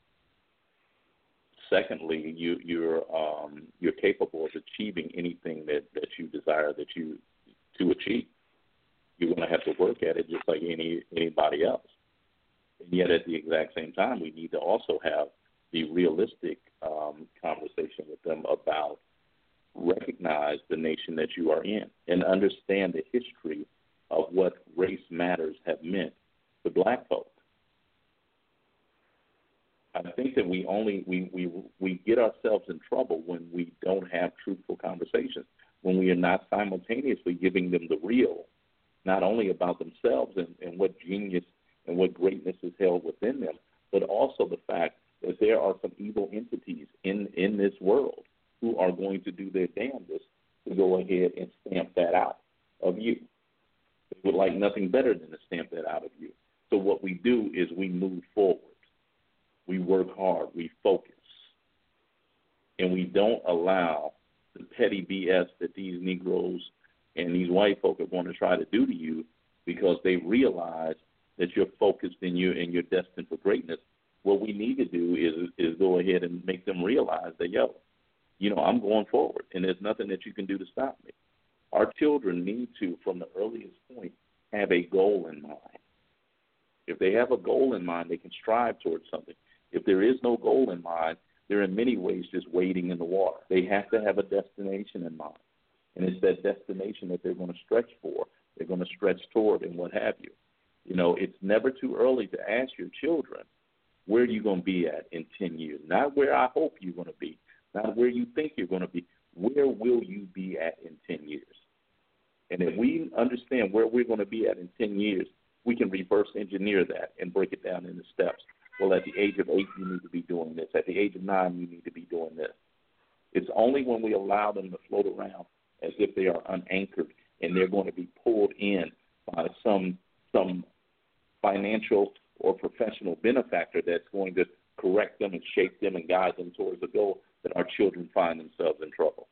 Secondly, you, you're um, you're capable of achieving anything that, that you desire that you to achieve. You're going to have to work at it just like any anybody else. And yet, at the exact same time, we need to also have the realistic um, conversation with them about recognize the nation that you are in and understand the history of what race matters have meant to black folk. I think that we only we, we we get ourselves in trouble when we don't have truthful conversations, when we are not simultaneously giving them the real, not only about themselves and, and what genius and what greatness is held within them, but also the fact that there are some evil entities in, in this world who are going to do their damnedest to go ahead and stamp that out of you. They would like nothing better than to stamp that out of you. So what we do is we move forward. We work hard. We focus. And we don't allow the petty B S that these Negroes and these white folk are going to try to do to you because they realize that you're focused and you're, and you're destined for greatness. What we need to do is is go ahead and make them realize that, yo, you know, I'm going forward, and there's nothing that you can do to stop me. Our children need to, from the earliest point, have a goal in mind. If they have a goal in mind, they can strive towards something. If there is no goal in mind, they're in many ways just wading in the water. They have to have a destination in mind, and it's that destination that they're going to stretch for, they're going to stretch toward, and what have you. You know, it's never too early to ask your children, where are you going to be at in ten years? Not where I hope you're going to be, not where you think you're going to be. Where will you be at in ten years? And if we understand where we're going to be at in ten years, we can reverse engineer that and break it down into steps. Well, at the age of eight, you need to be doing this. At the age of nine, you need to be doing this. It's only when we allow them to float around as if they are unanchored and they're going to be pulled in by some some financial or professional benefactor that's going to correct them and shape them and guide them towards a goal that our children find themselves in trouble.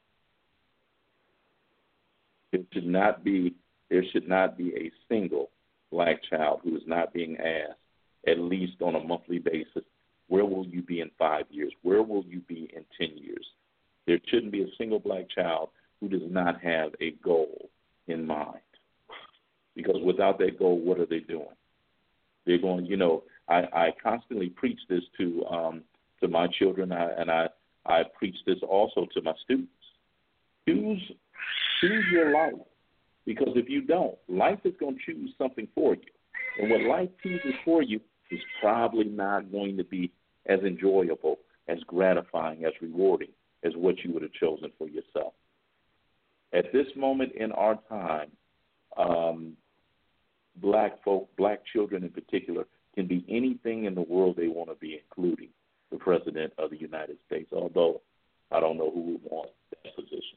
It should not be, there should not be a single black child who is not being asked, at least on a monthly basis, where will you be in five years? Where will you be in ten years? There shouldn't be a single black child who does not have a goal in mind. Because without that goal, what are they doing? They're going, you know, I, I constantly preach this to um, to my children, I, and I, I preach this also to my students. Choose, choose your life, because if you don't, life is going to choose something for you. And what life chooses for you is probably not going to be as enjoyable, as gratifying, as rewarding as what you would have chosen for yourself. At this moment in our time, um, black folk, black children in particular, can be anything in the world they want to be, including the President of the United States, although I don't know who would want that position.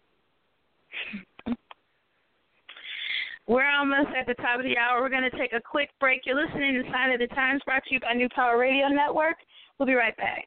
We're almost at the top of the hour. We're going to take a quick break. You're listening to Sign of the Times, brought to you by New Power Radio Network. We'll be right back.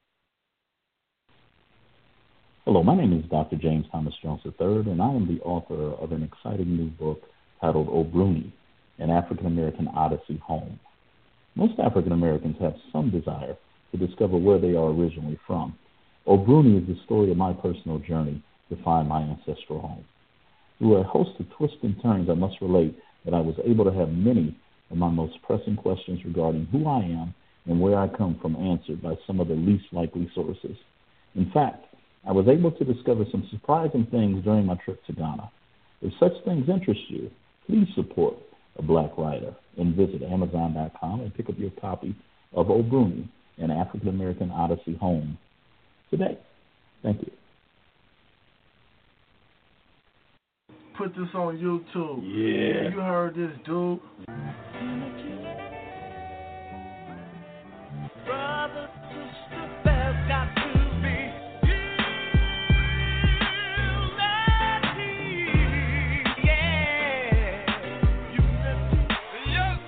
Hello, my name is Doctor James Thomas Jones the third, and I am the author of an exciting new book titled Obruni, An African American Odyssey Home. Most African Americans have some desire to discover where they are originally from. Obruni is the story of my personal journey to find my ancestral home. Through a host of twists and turns, I must relate that I was able to have many of my most pressing questions regarding who I am and where I come from answered by some of the least likely sources. In fact, I was able to discover some surprising things during my trip to Ghana. If such things interest you, please support a black writer and visit Amazon dot com and pick up your copy of Obruni, An African American Odyssey Home today. Thank you. put this on YouTube. Yeah. You heard this, dude. Brother, sister, there's got to be unity. Yeah. Unity. Yes,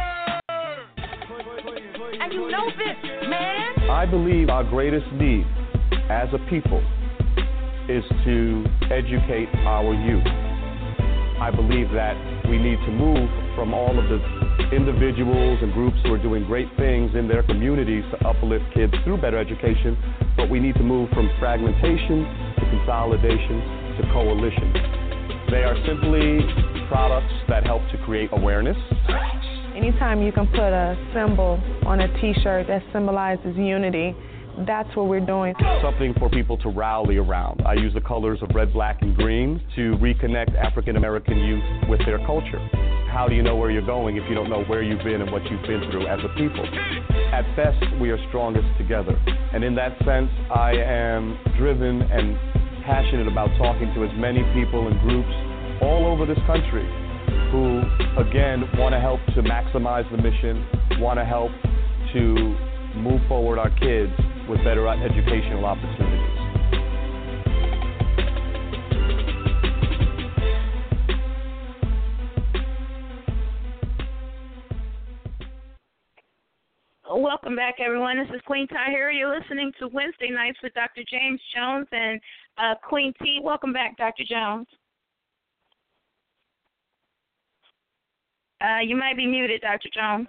sir. And you know this, man. I believe our greatest need as a people is to educate our youth. I believe that we need to move from all of the individuals and groups who are doing great things in their communities to uplift kids through better education, but we need to move from fragmentation to consolidation to coalition. They are simply products that help to create awareness. Anytime you can put a symbol on a t-shirt that symbolizes unity, that's what we're doing. Something for people to rally around. I use the colors of red, black, and green to reconnect African American youth with their culture. How do you know where you're going if you don't know where you've been and what you've been through as a people? At best, we are strongest together. And in that sense, I am driven and passionate about talking to as many people and groups all over this country who, again, want to help to maximize the mission, want to help to move forward our kids with better educational opportunities. Welcome back, everyone. This is Queen Tahira. You're listening to Wednesday Nights with Doctor James Jones and uh, Queen T. Welcome back, Doctor Jones. Uh, you might be muted, Doctor Jones.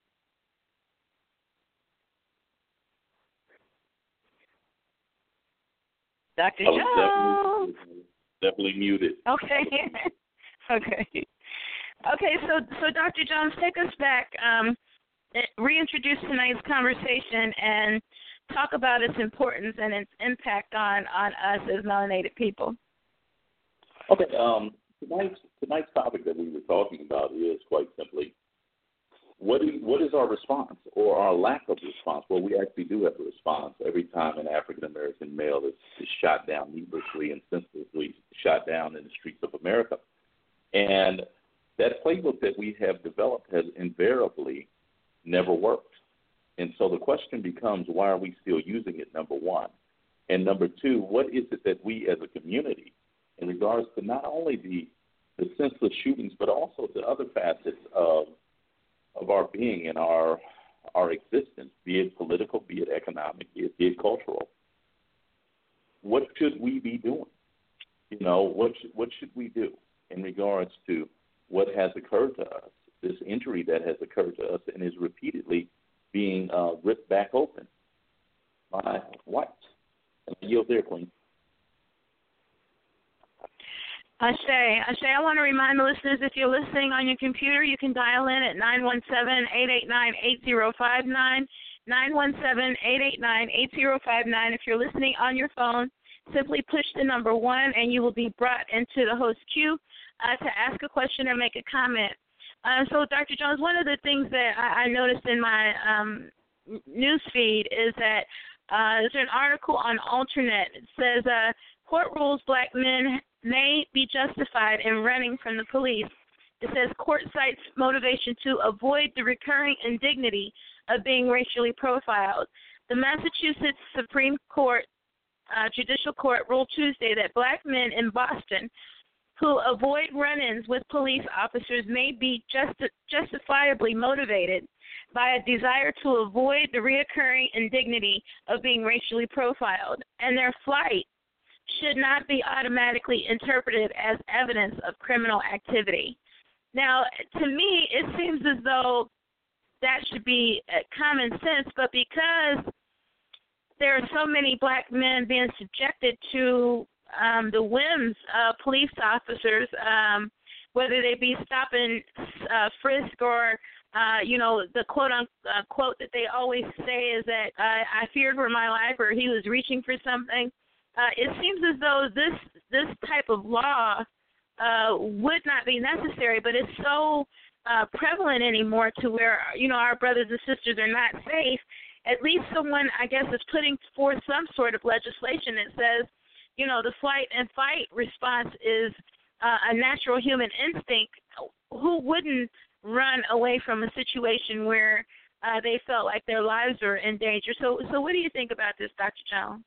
Doctor Jones. Definitely, definitely muted. Okay. okay. Okay, so so Doctor Jones, take us back, um, reintroduce tonight's conversation and talk about its importance and its impact on, on us as melanated people. Okay, um, tonight's, tonight's topic that we were talking about is quite simply, what is, what is our response or our lack of response? Well, we actually do have a response every time an African-American male is, is shot down needlessly and senselessly shot down in the streets of America. And that playbook that we have developed has invariably never worked. And so the question becomes, why are we still using it, number one? And number two, what is it that we as a community, in regards to not only the, the senseless shootings, but also the other facets of of our being and our our existence, be it political, be it economic, be it, be it cultural, what should we be doing? You know, what should, what should we do in regards to what has occurred to us, this injury that has occurred to us and is repeatedly being uh, ripped back open by whites? And I yield there, Queen. Ashe, Ashe, I want to remind the listeners, if you're listening on your computer, you can dial in at nine one seven, eight eight nine, eight zero five nine, nine one seven, eight eight nine, eight zero five nine. If you're listening on your phone, simply push the number one, and you will be brought into the host queue uh, to ask a question or make a comment. Uh, so, Doctor Jones, one of the things that I, I noticed in my um, news feed is that uh, there's an article on Alternet. It says, uh, court rules black men may be justified in running from the police. It says court cites motivation to avoid the recurring indignity of being racially profiled. The Massachusetts Supreme Court uh, Judicial Court ruled Tuesday that black men in Boston who avoid run-ins with police officers may be justi- justifiably motivated by a desire to avoid the reoccurring indignity of being racially profiled, and their flight should not be automatically interpreted as evidence of criminal activity. Now, to me, it seems as though that should be common sense, but because there are so many black men being subjected to um, the whims of police officers, um, whether they be stop and uh, frisk or, uh, you know, the quote-unquote that they always say is that uh, I feared for my life or he was reaching for something. Uh, it seems as though this this type of law uh, would not be necessary, but it's so uh, prevalent anymore to where, you know, our brothers and sisters are not safe. At least someone, I guess, is putting forth some sort of legislation that says, you know, the flight and fight response is uh, a natural human instinct, who wouldn't run away from a situation where uh, they felt like their lives were in danger? So, so what do you think about this, Doctor Jones?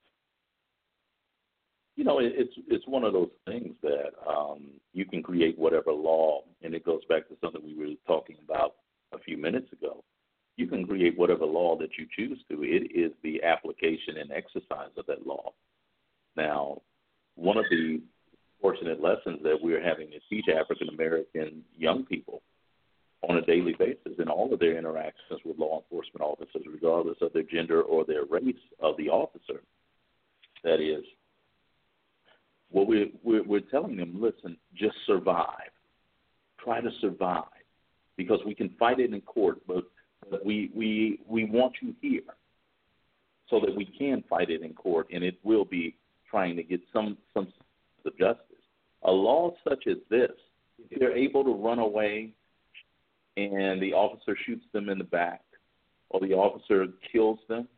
You know, it, it's it's one of those things that um, you can create whatever law, and it goes back to something we were talking about a few minutes ago. You can create whatever law that you choose to. It is the application and exercise of that law. Now, one of the fortunate lessons that we're having to teach African American young people on a daily basis in all of their interactions with law enforcement officers, regardless of their gender or their race of the officer, that is, what we're, we're, we're telling them, listen, just survive. Try to survive, because we can fight it in court, but, but we, we, we want you here so that we can fight it in court, and it will be trying to get some, some sense of justice. A law such as this, if they're able to run away and the officer shoots them in the back or the officer kills them,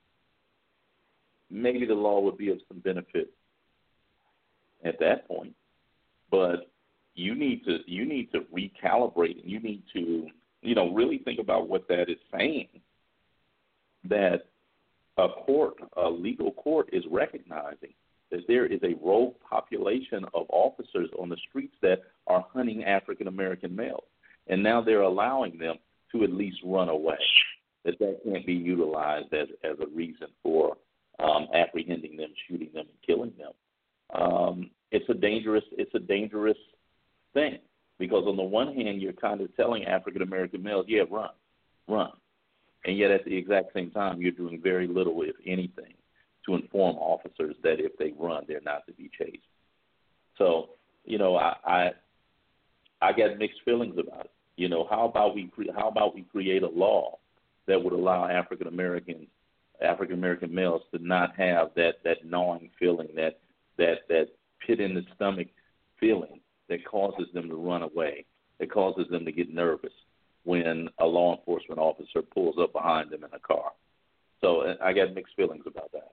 maybe the law would be of some benefit at that point. But you need to you need to recalibrate, and you need to, you know, really think about what that is saying. That a court, a legal court, is recognizing that there is a rogue population of officers on the streets that are hunting African American males, and now they're allowing them to at least run away. That that can't be utilized as as a reason for um, apprehending them, shooting them, and killing them. Um, it's a dangerous it's a dangerous thing, because on the one hand you're kind of telling African American males, yeah, run, run, and yet at the exact same time you're doing very little, if anything, to inform officers that if they run, they're not to be chased. So, you know, I I, I got mixed feelings about it. You know, how about we cre- how about we create a law that would allow African Americans, African American males, to not have that, that gnawing feeling, that that that pit in the stomach feeling that causes them to run away, that causes them to get nervous when a law enforcement officer pulls up behind them in a car. So I got mixed feelings about that.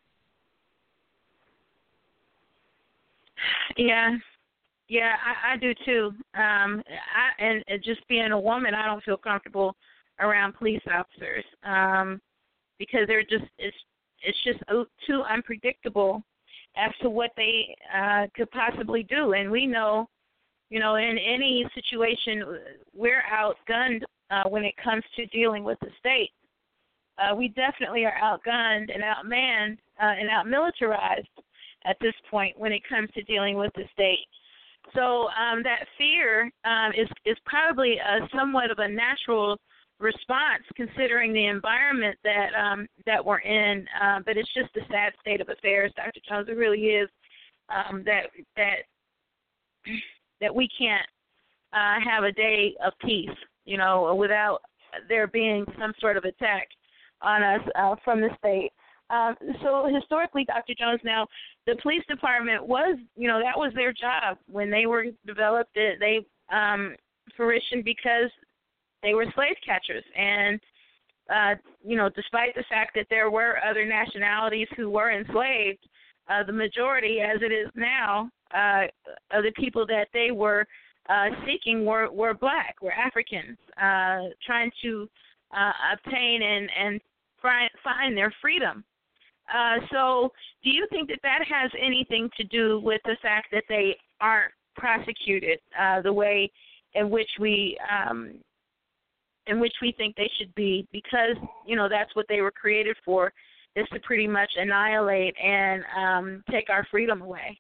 Yeah, yeah, I, I do too. Um, I, and, and just being a woman, I don't feel comfortable around police officers um, because they're just it's it's just too unpredictable as to what they uh, could possibly do. And we know, you know, in any situation, we're outgunned uh, when it comes to dealing with the state. Uh, we definitely are outgunned and outmanned uh, and outmilitarized at this point when it comes to dealing with the state. So um, that fear um, is is probably a somewhat of a natural response, considering the environment that um, that we're in. Uh, but it's just a sad state of affairs, Doctor Jones. It really is um, that that that we can't uh, have a day of peace, you know, without there being some sort of attack on us uh, from the state. Um, so historically, Doctor Jones, now the police department was, you know, that was their job when they were developed. They um, fruitioned because they were slave catchers, and uh, you know, despite the fact that there were other nationalities who were enslaved, uh, the majority, as it is now, uh, of the people that they were uh, seeking were, were black, were Africans, uh, trying to uh, obtain and and find, find their freedom. Uh, so do you think that that has anything to do with the fact that they aren't prosecuted uh, the way in which we um, in which we think they should be, because, you know, that's what they were created for, is to pretty much annihilate and um, take our freedom away?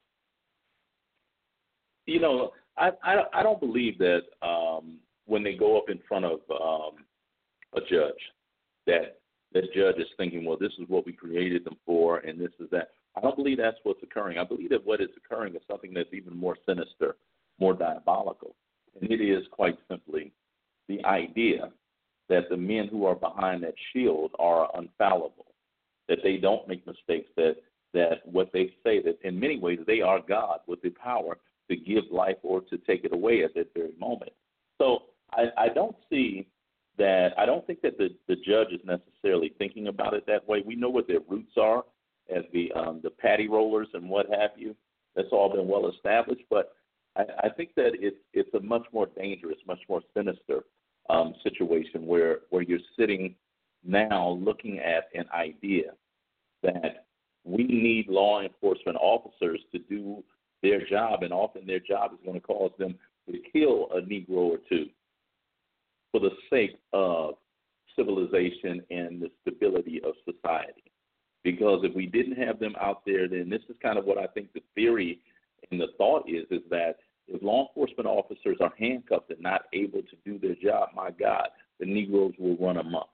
You know, I, I, I don't believe that um, when they go up in front of um, a judge, that that judge is thinking, well, this is what we created them for, and this is that. I don't believe that's what's occurring. I believe that what is occurring is something that's even more sinister, more diabolical. And it is quite simply the idea that the men who are behind that shield are infallible, that they don't make mistakes, that that what they say, that in many ways they are God with the power to give life or to take it away at that very moment. So I, I don't see that, I don't think that the, the judge is necessarily thinking about it that way. We know what their roots are as the um, the patty rollers and what have you. That's all been well established. But I, I think that it's it's a much more dangerous, much more sinister um, situation where where you're sitting now looking at an idea that we need law enforcement officers to do their job, and often their job is going to cause them to kill a Negro or two for the sake of civilization and the stability of society. Because if we didn't have them out there, then this is kind of what I think the theory and the thought is, is that if law enforcement officers are handcuffed and not able to do their job, my God, the Negroes will run amok.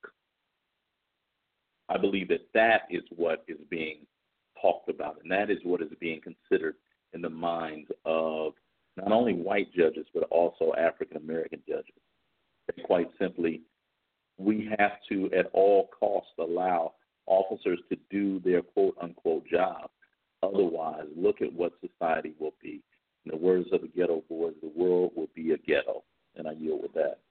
I believe that that is what is being talked about, and that is what is being considered in the minds of not only white judges, but also African-American judges. And quite simply, we have to, at all costs, allow officers to do their quote-unquote job. Otherwise, look at what society will be. In the words of the Ghetto Boys, the world will be a ghetto. And I yield with that.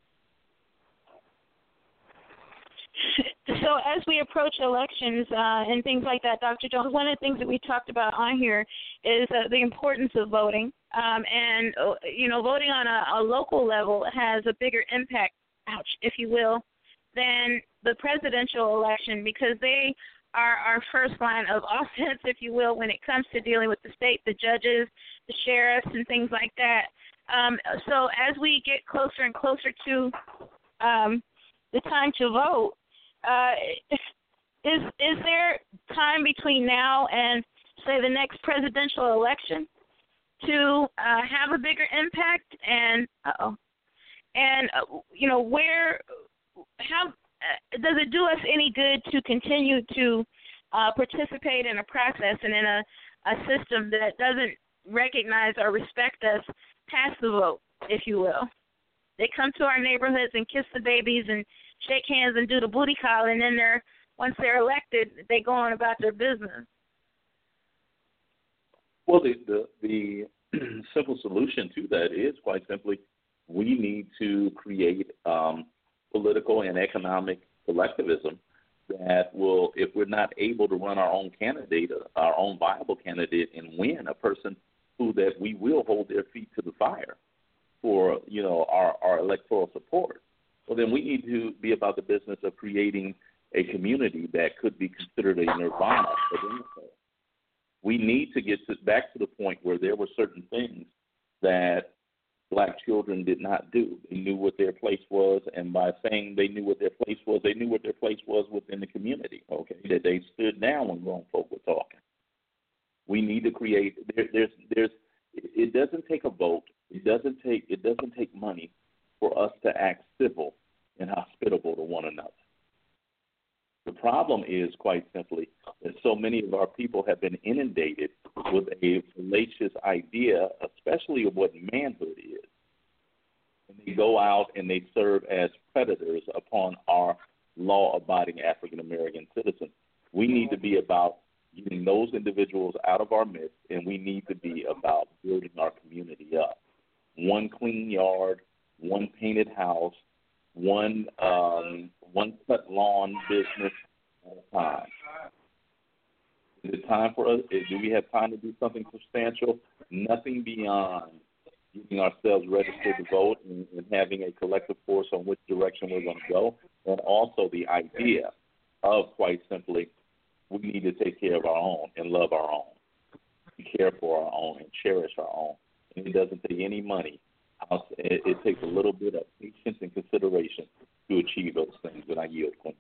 So as we approach elections uh, and things like that, Doctor Jones, one of the things that we talked about on here is uh, the importance of voting. Um, and, uh, you know, voting on a, a local level has a bigger impact, ouch, if you will, than the presidential election, because they are our first line of offense, if you will, when it comes to dealing with the state, the judges, the sheriffs, and things like that. Um, so as we get closer and closer to um, the time to vote, uh, is is there time between now and, say, the next presidential election to uh, have a bigger impact? And uh-oh, and uh, you know, where, how uh, does it do us any good to continue to uh, participate in a process and in a, a system that doesn't recognize or respect us past the vote, if you will? They come to our neighborhoods and kiss the babies and shake hands and do the booty call, and then they're once they're elected, they go on about their business. Well, the the, the simple solution to that is quite simply we need to create um, political and economic collectivism that will, if we're not able to run our own candidate, our own viable candidate, and win a person who that we will hold their feet to the fire for, you know, our, our electoral support. Well, then we need to be about the business of creating a community that could be considered a nirvana for Democrats. We need to get to, back to the point where there were certain things that black children did not do. They knew what their place was, and by saying they knew what their place was, they knew what their place was within the community, okay, that they stood down when grown folk were talking. We need to create, there, there's, there's, it doesn't take a vote, it doesn't take, it doesn't take money for us to act civil and hospitable to one another. The problem is, quite simply, that so many of our people have been inundated with a fallacious idea, especially of what manhood is. And they go out and they serve as predators upon our law-abiding African-American citizens. We need to be about getting those individuals out of our midst, and we need to be about building our community up. One clean yard, one painted house, one um, one cut lawn business at a time. Is it time for us? Do we have time to do something substantial? Nothing beyond getting ourselves registered to vote and, and having a collective force on which direction we're going to go, and also the idea of, quite simply, we need to take care of our own and love our own, care for our own and cherish our own. And it doesn't take any money. It, it takes a little bit of patience and consideration to achieve those things, and I yield, Queen.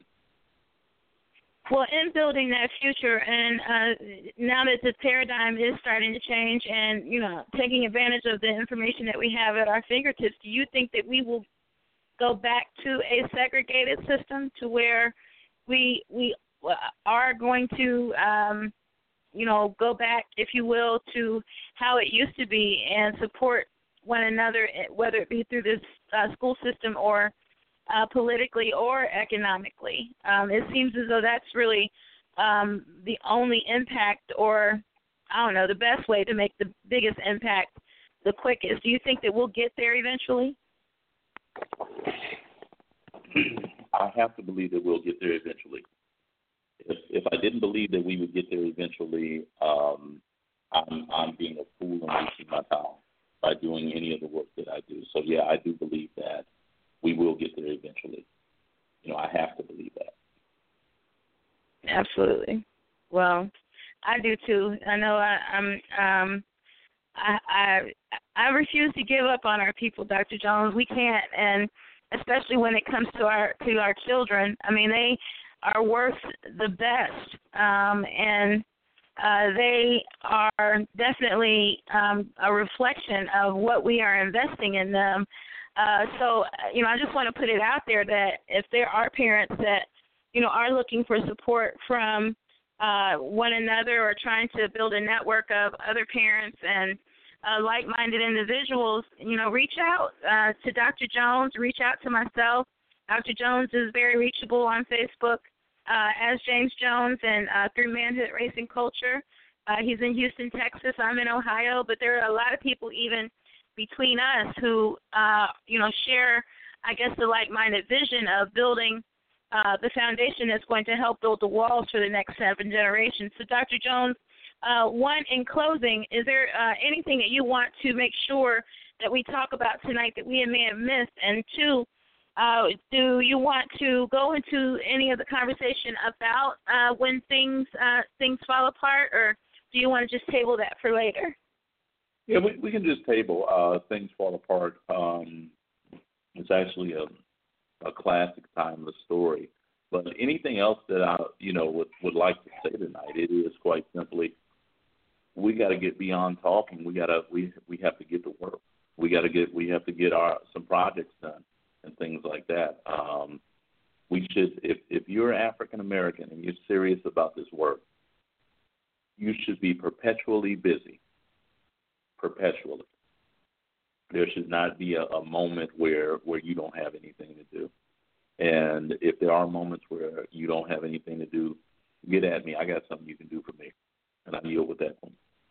Well, in building that future, and uh, now that the paradigm is starting to change and, you know, taking advantage of the information that we have at our fingertips, do you think that we will go back to a segregated system to where we we are going to, um, you know, go back, if you will, to how it used to be and support one another, whether it be through this uh, school system or uh, politically or economically? Um, it seems as though that's really um, the only impact, or, I don't know, the best way to make the biggest impact the quickest. Do you think that we'll get there eventually? I have to believe that we'll get there eventually. If, if I didn't believe that we would get there eventually, um, I'm, I'm being a fool and wasting my time. by doing any of the work that I do. So, yeah, I do believe that we will get there eventually. You know, I have to believe that. Absolutely. Well, I do too. I know I, I'm. Um, I, I I refuse to give up on our people, Doctor Jones. We can't, and especially when it comes to our to our children. I mean, they are worth the best, um, and uh, they are definitely um, a reflection of what we are investing in them. Uh, so, you know, I just want to put it out there that if there are parents that, you know, are looking for support from uh, one another or trying to build a network of other parents and uh, like-minded individuals, you know, reach out uh, to Doctor Jones, reach out to myself. Doctor Jones is very reachable on Facebook uh, as James Jones and uh, through Manhood Racing Culture. Uh, he's in Houston, Texas. I'm in Ohio, but there are a lot of people even between us who, uh, you know, share, I guess, the like-minded vision of building Uh, the foundation that's going to help build the walls for the next seven generations. So, Doctor Jones, uh, one, in closing, is there uh, anything that you want to make sure that we talk about tonight that we may have missed? And two, uh, do you want to go into any of the conversation about uh, when things uh, things fall apart, or do you want to just table that for later? Yeah, we, we can just table uh, things fall apart. Um, it's actually a a classic timeless story. But anything else that I, you know, would, would like to say tonight, it is quite simply, we got to get beyond talking. We got to, we we have to get to work. We got to get, we have to get our some projects done and things like that. Um, we should, if if you're African American and you're serious about this work, you should be perpetually busy. Perpetually. There should not be a, a moment where, where you don't have anything to do. And if there are moments where you don't have anything to do, get at me. I got something you can do for me. And I yield with that one.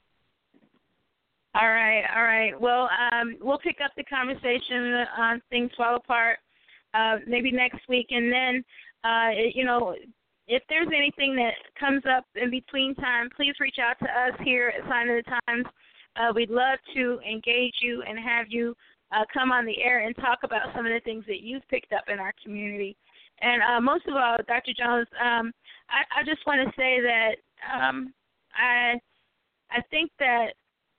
All right, all right. Well, um, we'll pick up the conversation on Things Fall Apart uh, maybe next week. And then, uh, you know, if there's anything that comes up in between time, please reach out to us here at Sign of the Times. Uh, we'd love to engage you and have you uh, come on the air and talk about some of the things that you've picked up in our community. And uh, most of all, Doctor Jones, um, I, I just want to say that um, I I think that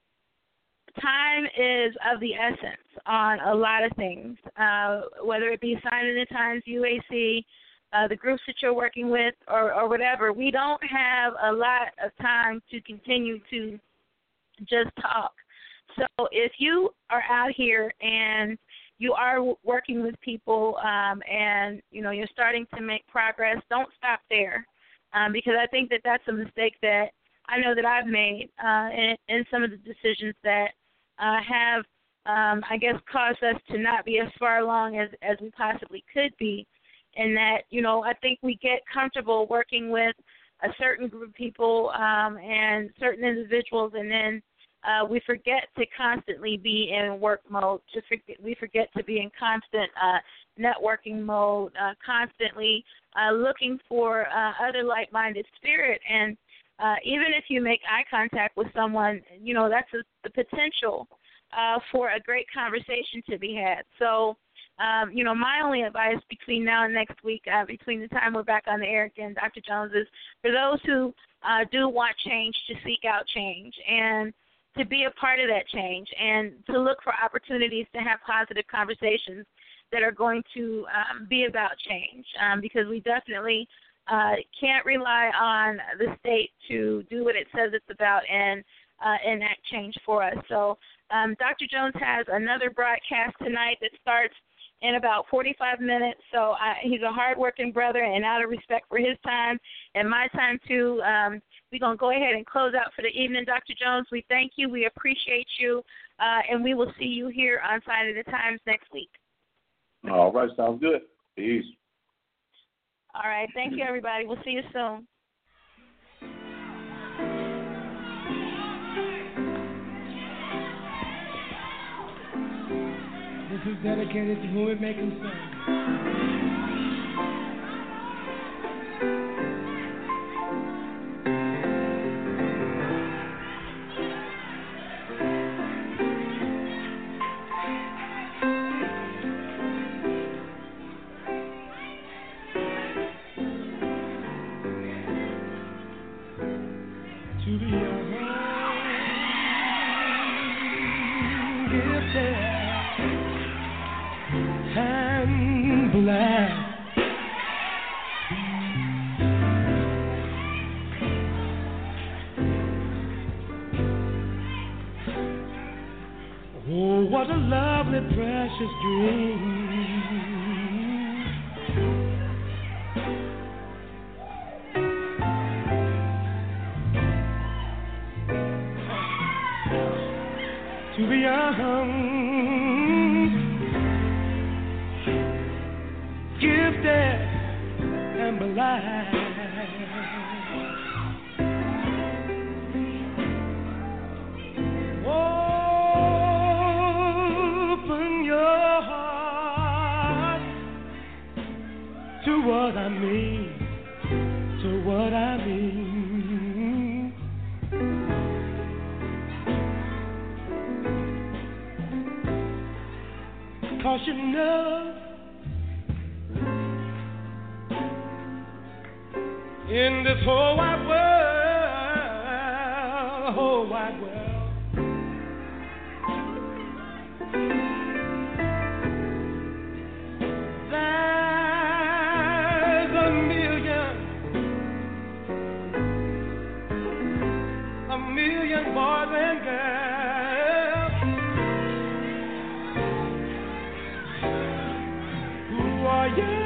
time is of the essence on a lot of things, uh, whether it be Sign of the Times, U A C, uh, the groups that you're working with, or, or whatever. We don't have a lot of time to continue to just talk. So if you are out here and you are working with people um, and, you know, you're starting to make progress, don't stop there um, because I think that that's a mistake that I know that I've made uh, in, in some of the decisions that uh, have, um, I guess, caused us to not be as far along as, as we possibly could be. And that, you know, I think we get comfortable working with a certain group of people um, and certain individuals, and then uh, we forget to constantly be in work mode. Just forget, we forget to be in constant uh, networking mode, uh, constantly uh, looking for uh, other like-minded spirit. And uh, even if you make eye contact with someone, you know, that's a, the potential uh, for a great conversation to be had. So, Um, you know, my only advice between now and next week, uh, between the time we're back on the air again, Doctor Jones, is for those who uh, do want change to seek out change and to be a part of that change and to look for opportunities to have positive conversations that are going to um, be about change um, because we definitely uh, can't rely on the state to do what it says it's about and uh, enact change for us. So um, Doctor Jones has another broadcast tonight that starts in about forty-five minutes. So I, he's a hard-working brother, and out of respect for his time and my time, too, um, we're going to go ahead and close out for the evening. Doctor Jones, we thank you. We appreciate you, uh, and we will see you here on Sign of the Times next week. All right. Sounds good. Peace. All right. Thank you, everybody. We'll see you soon. This is dedicated to whom it may concern. lovely, precious dream. To be young, gifted, and blind. Open your heart to what I mean, to what I mean. 'Cause you know, in this whole wide world, whole wide world, there's a million, a million boys and girls who are young.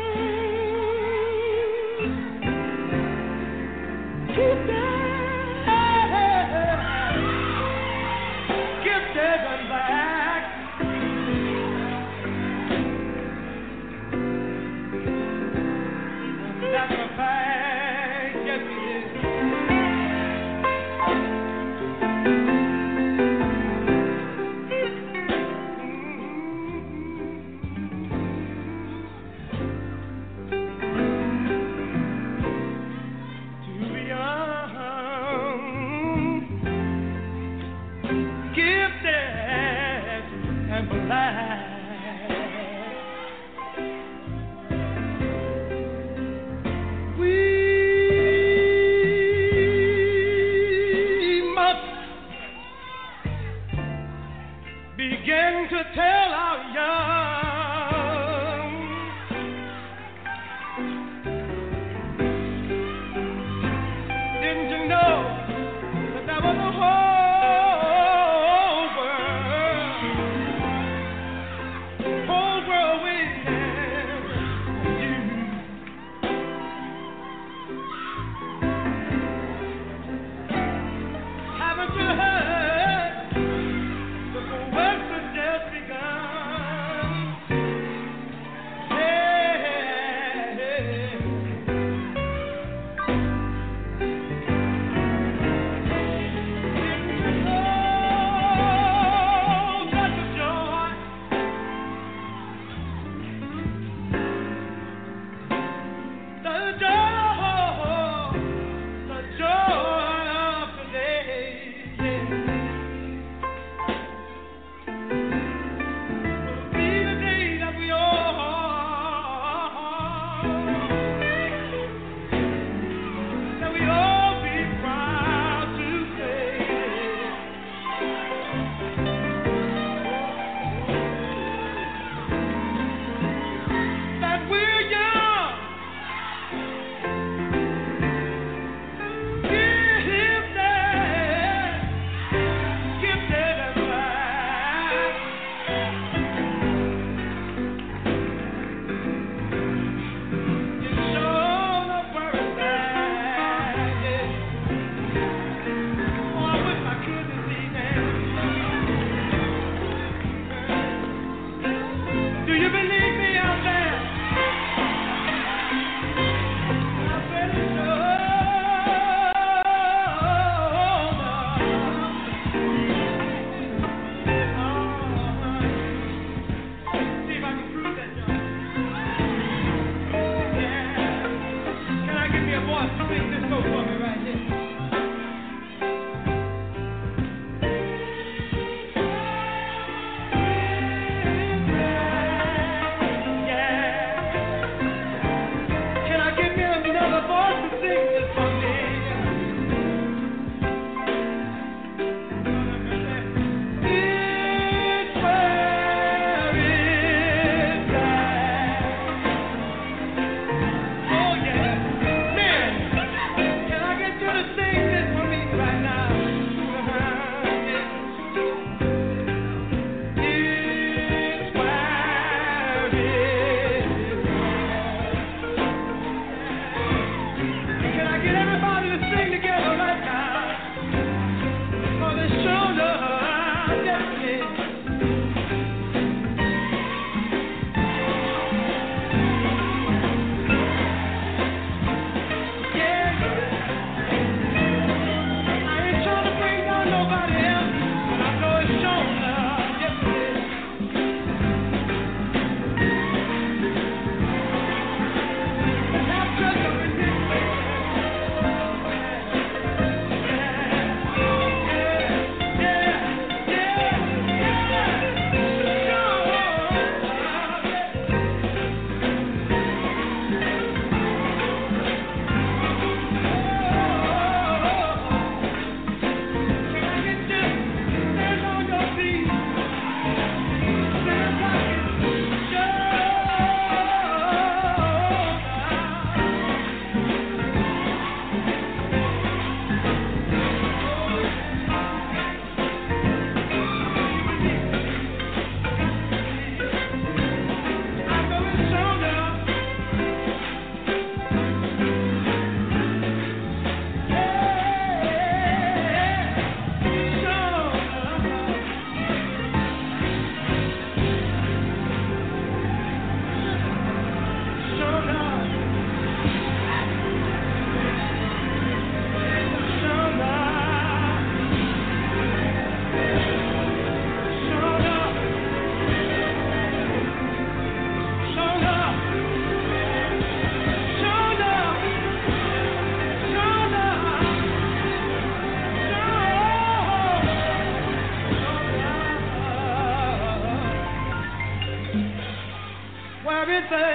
Begin to tell our young didn't you know that there was a whole world everything.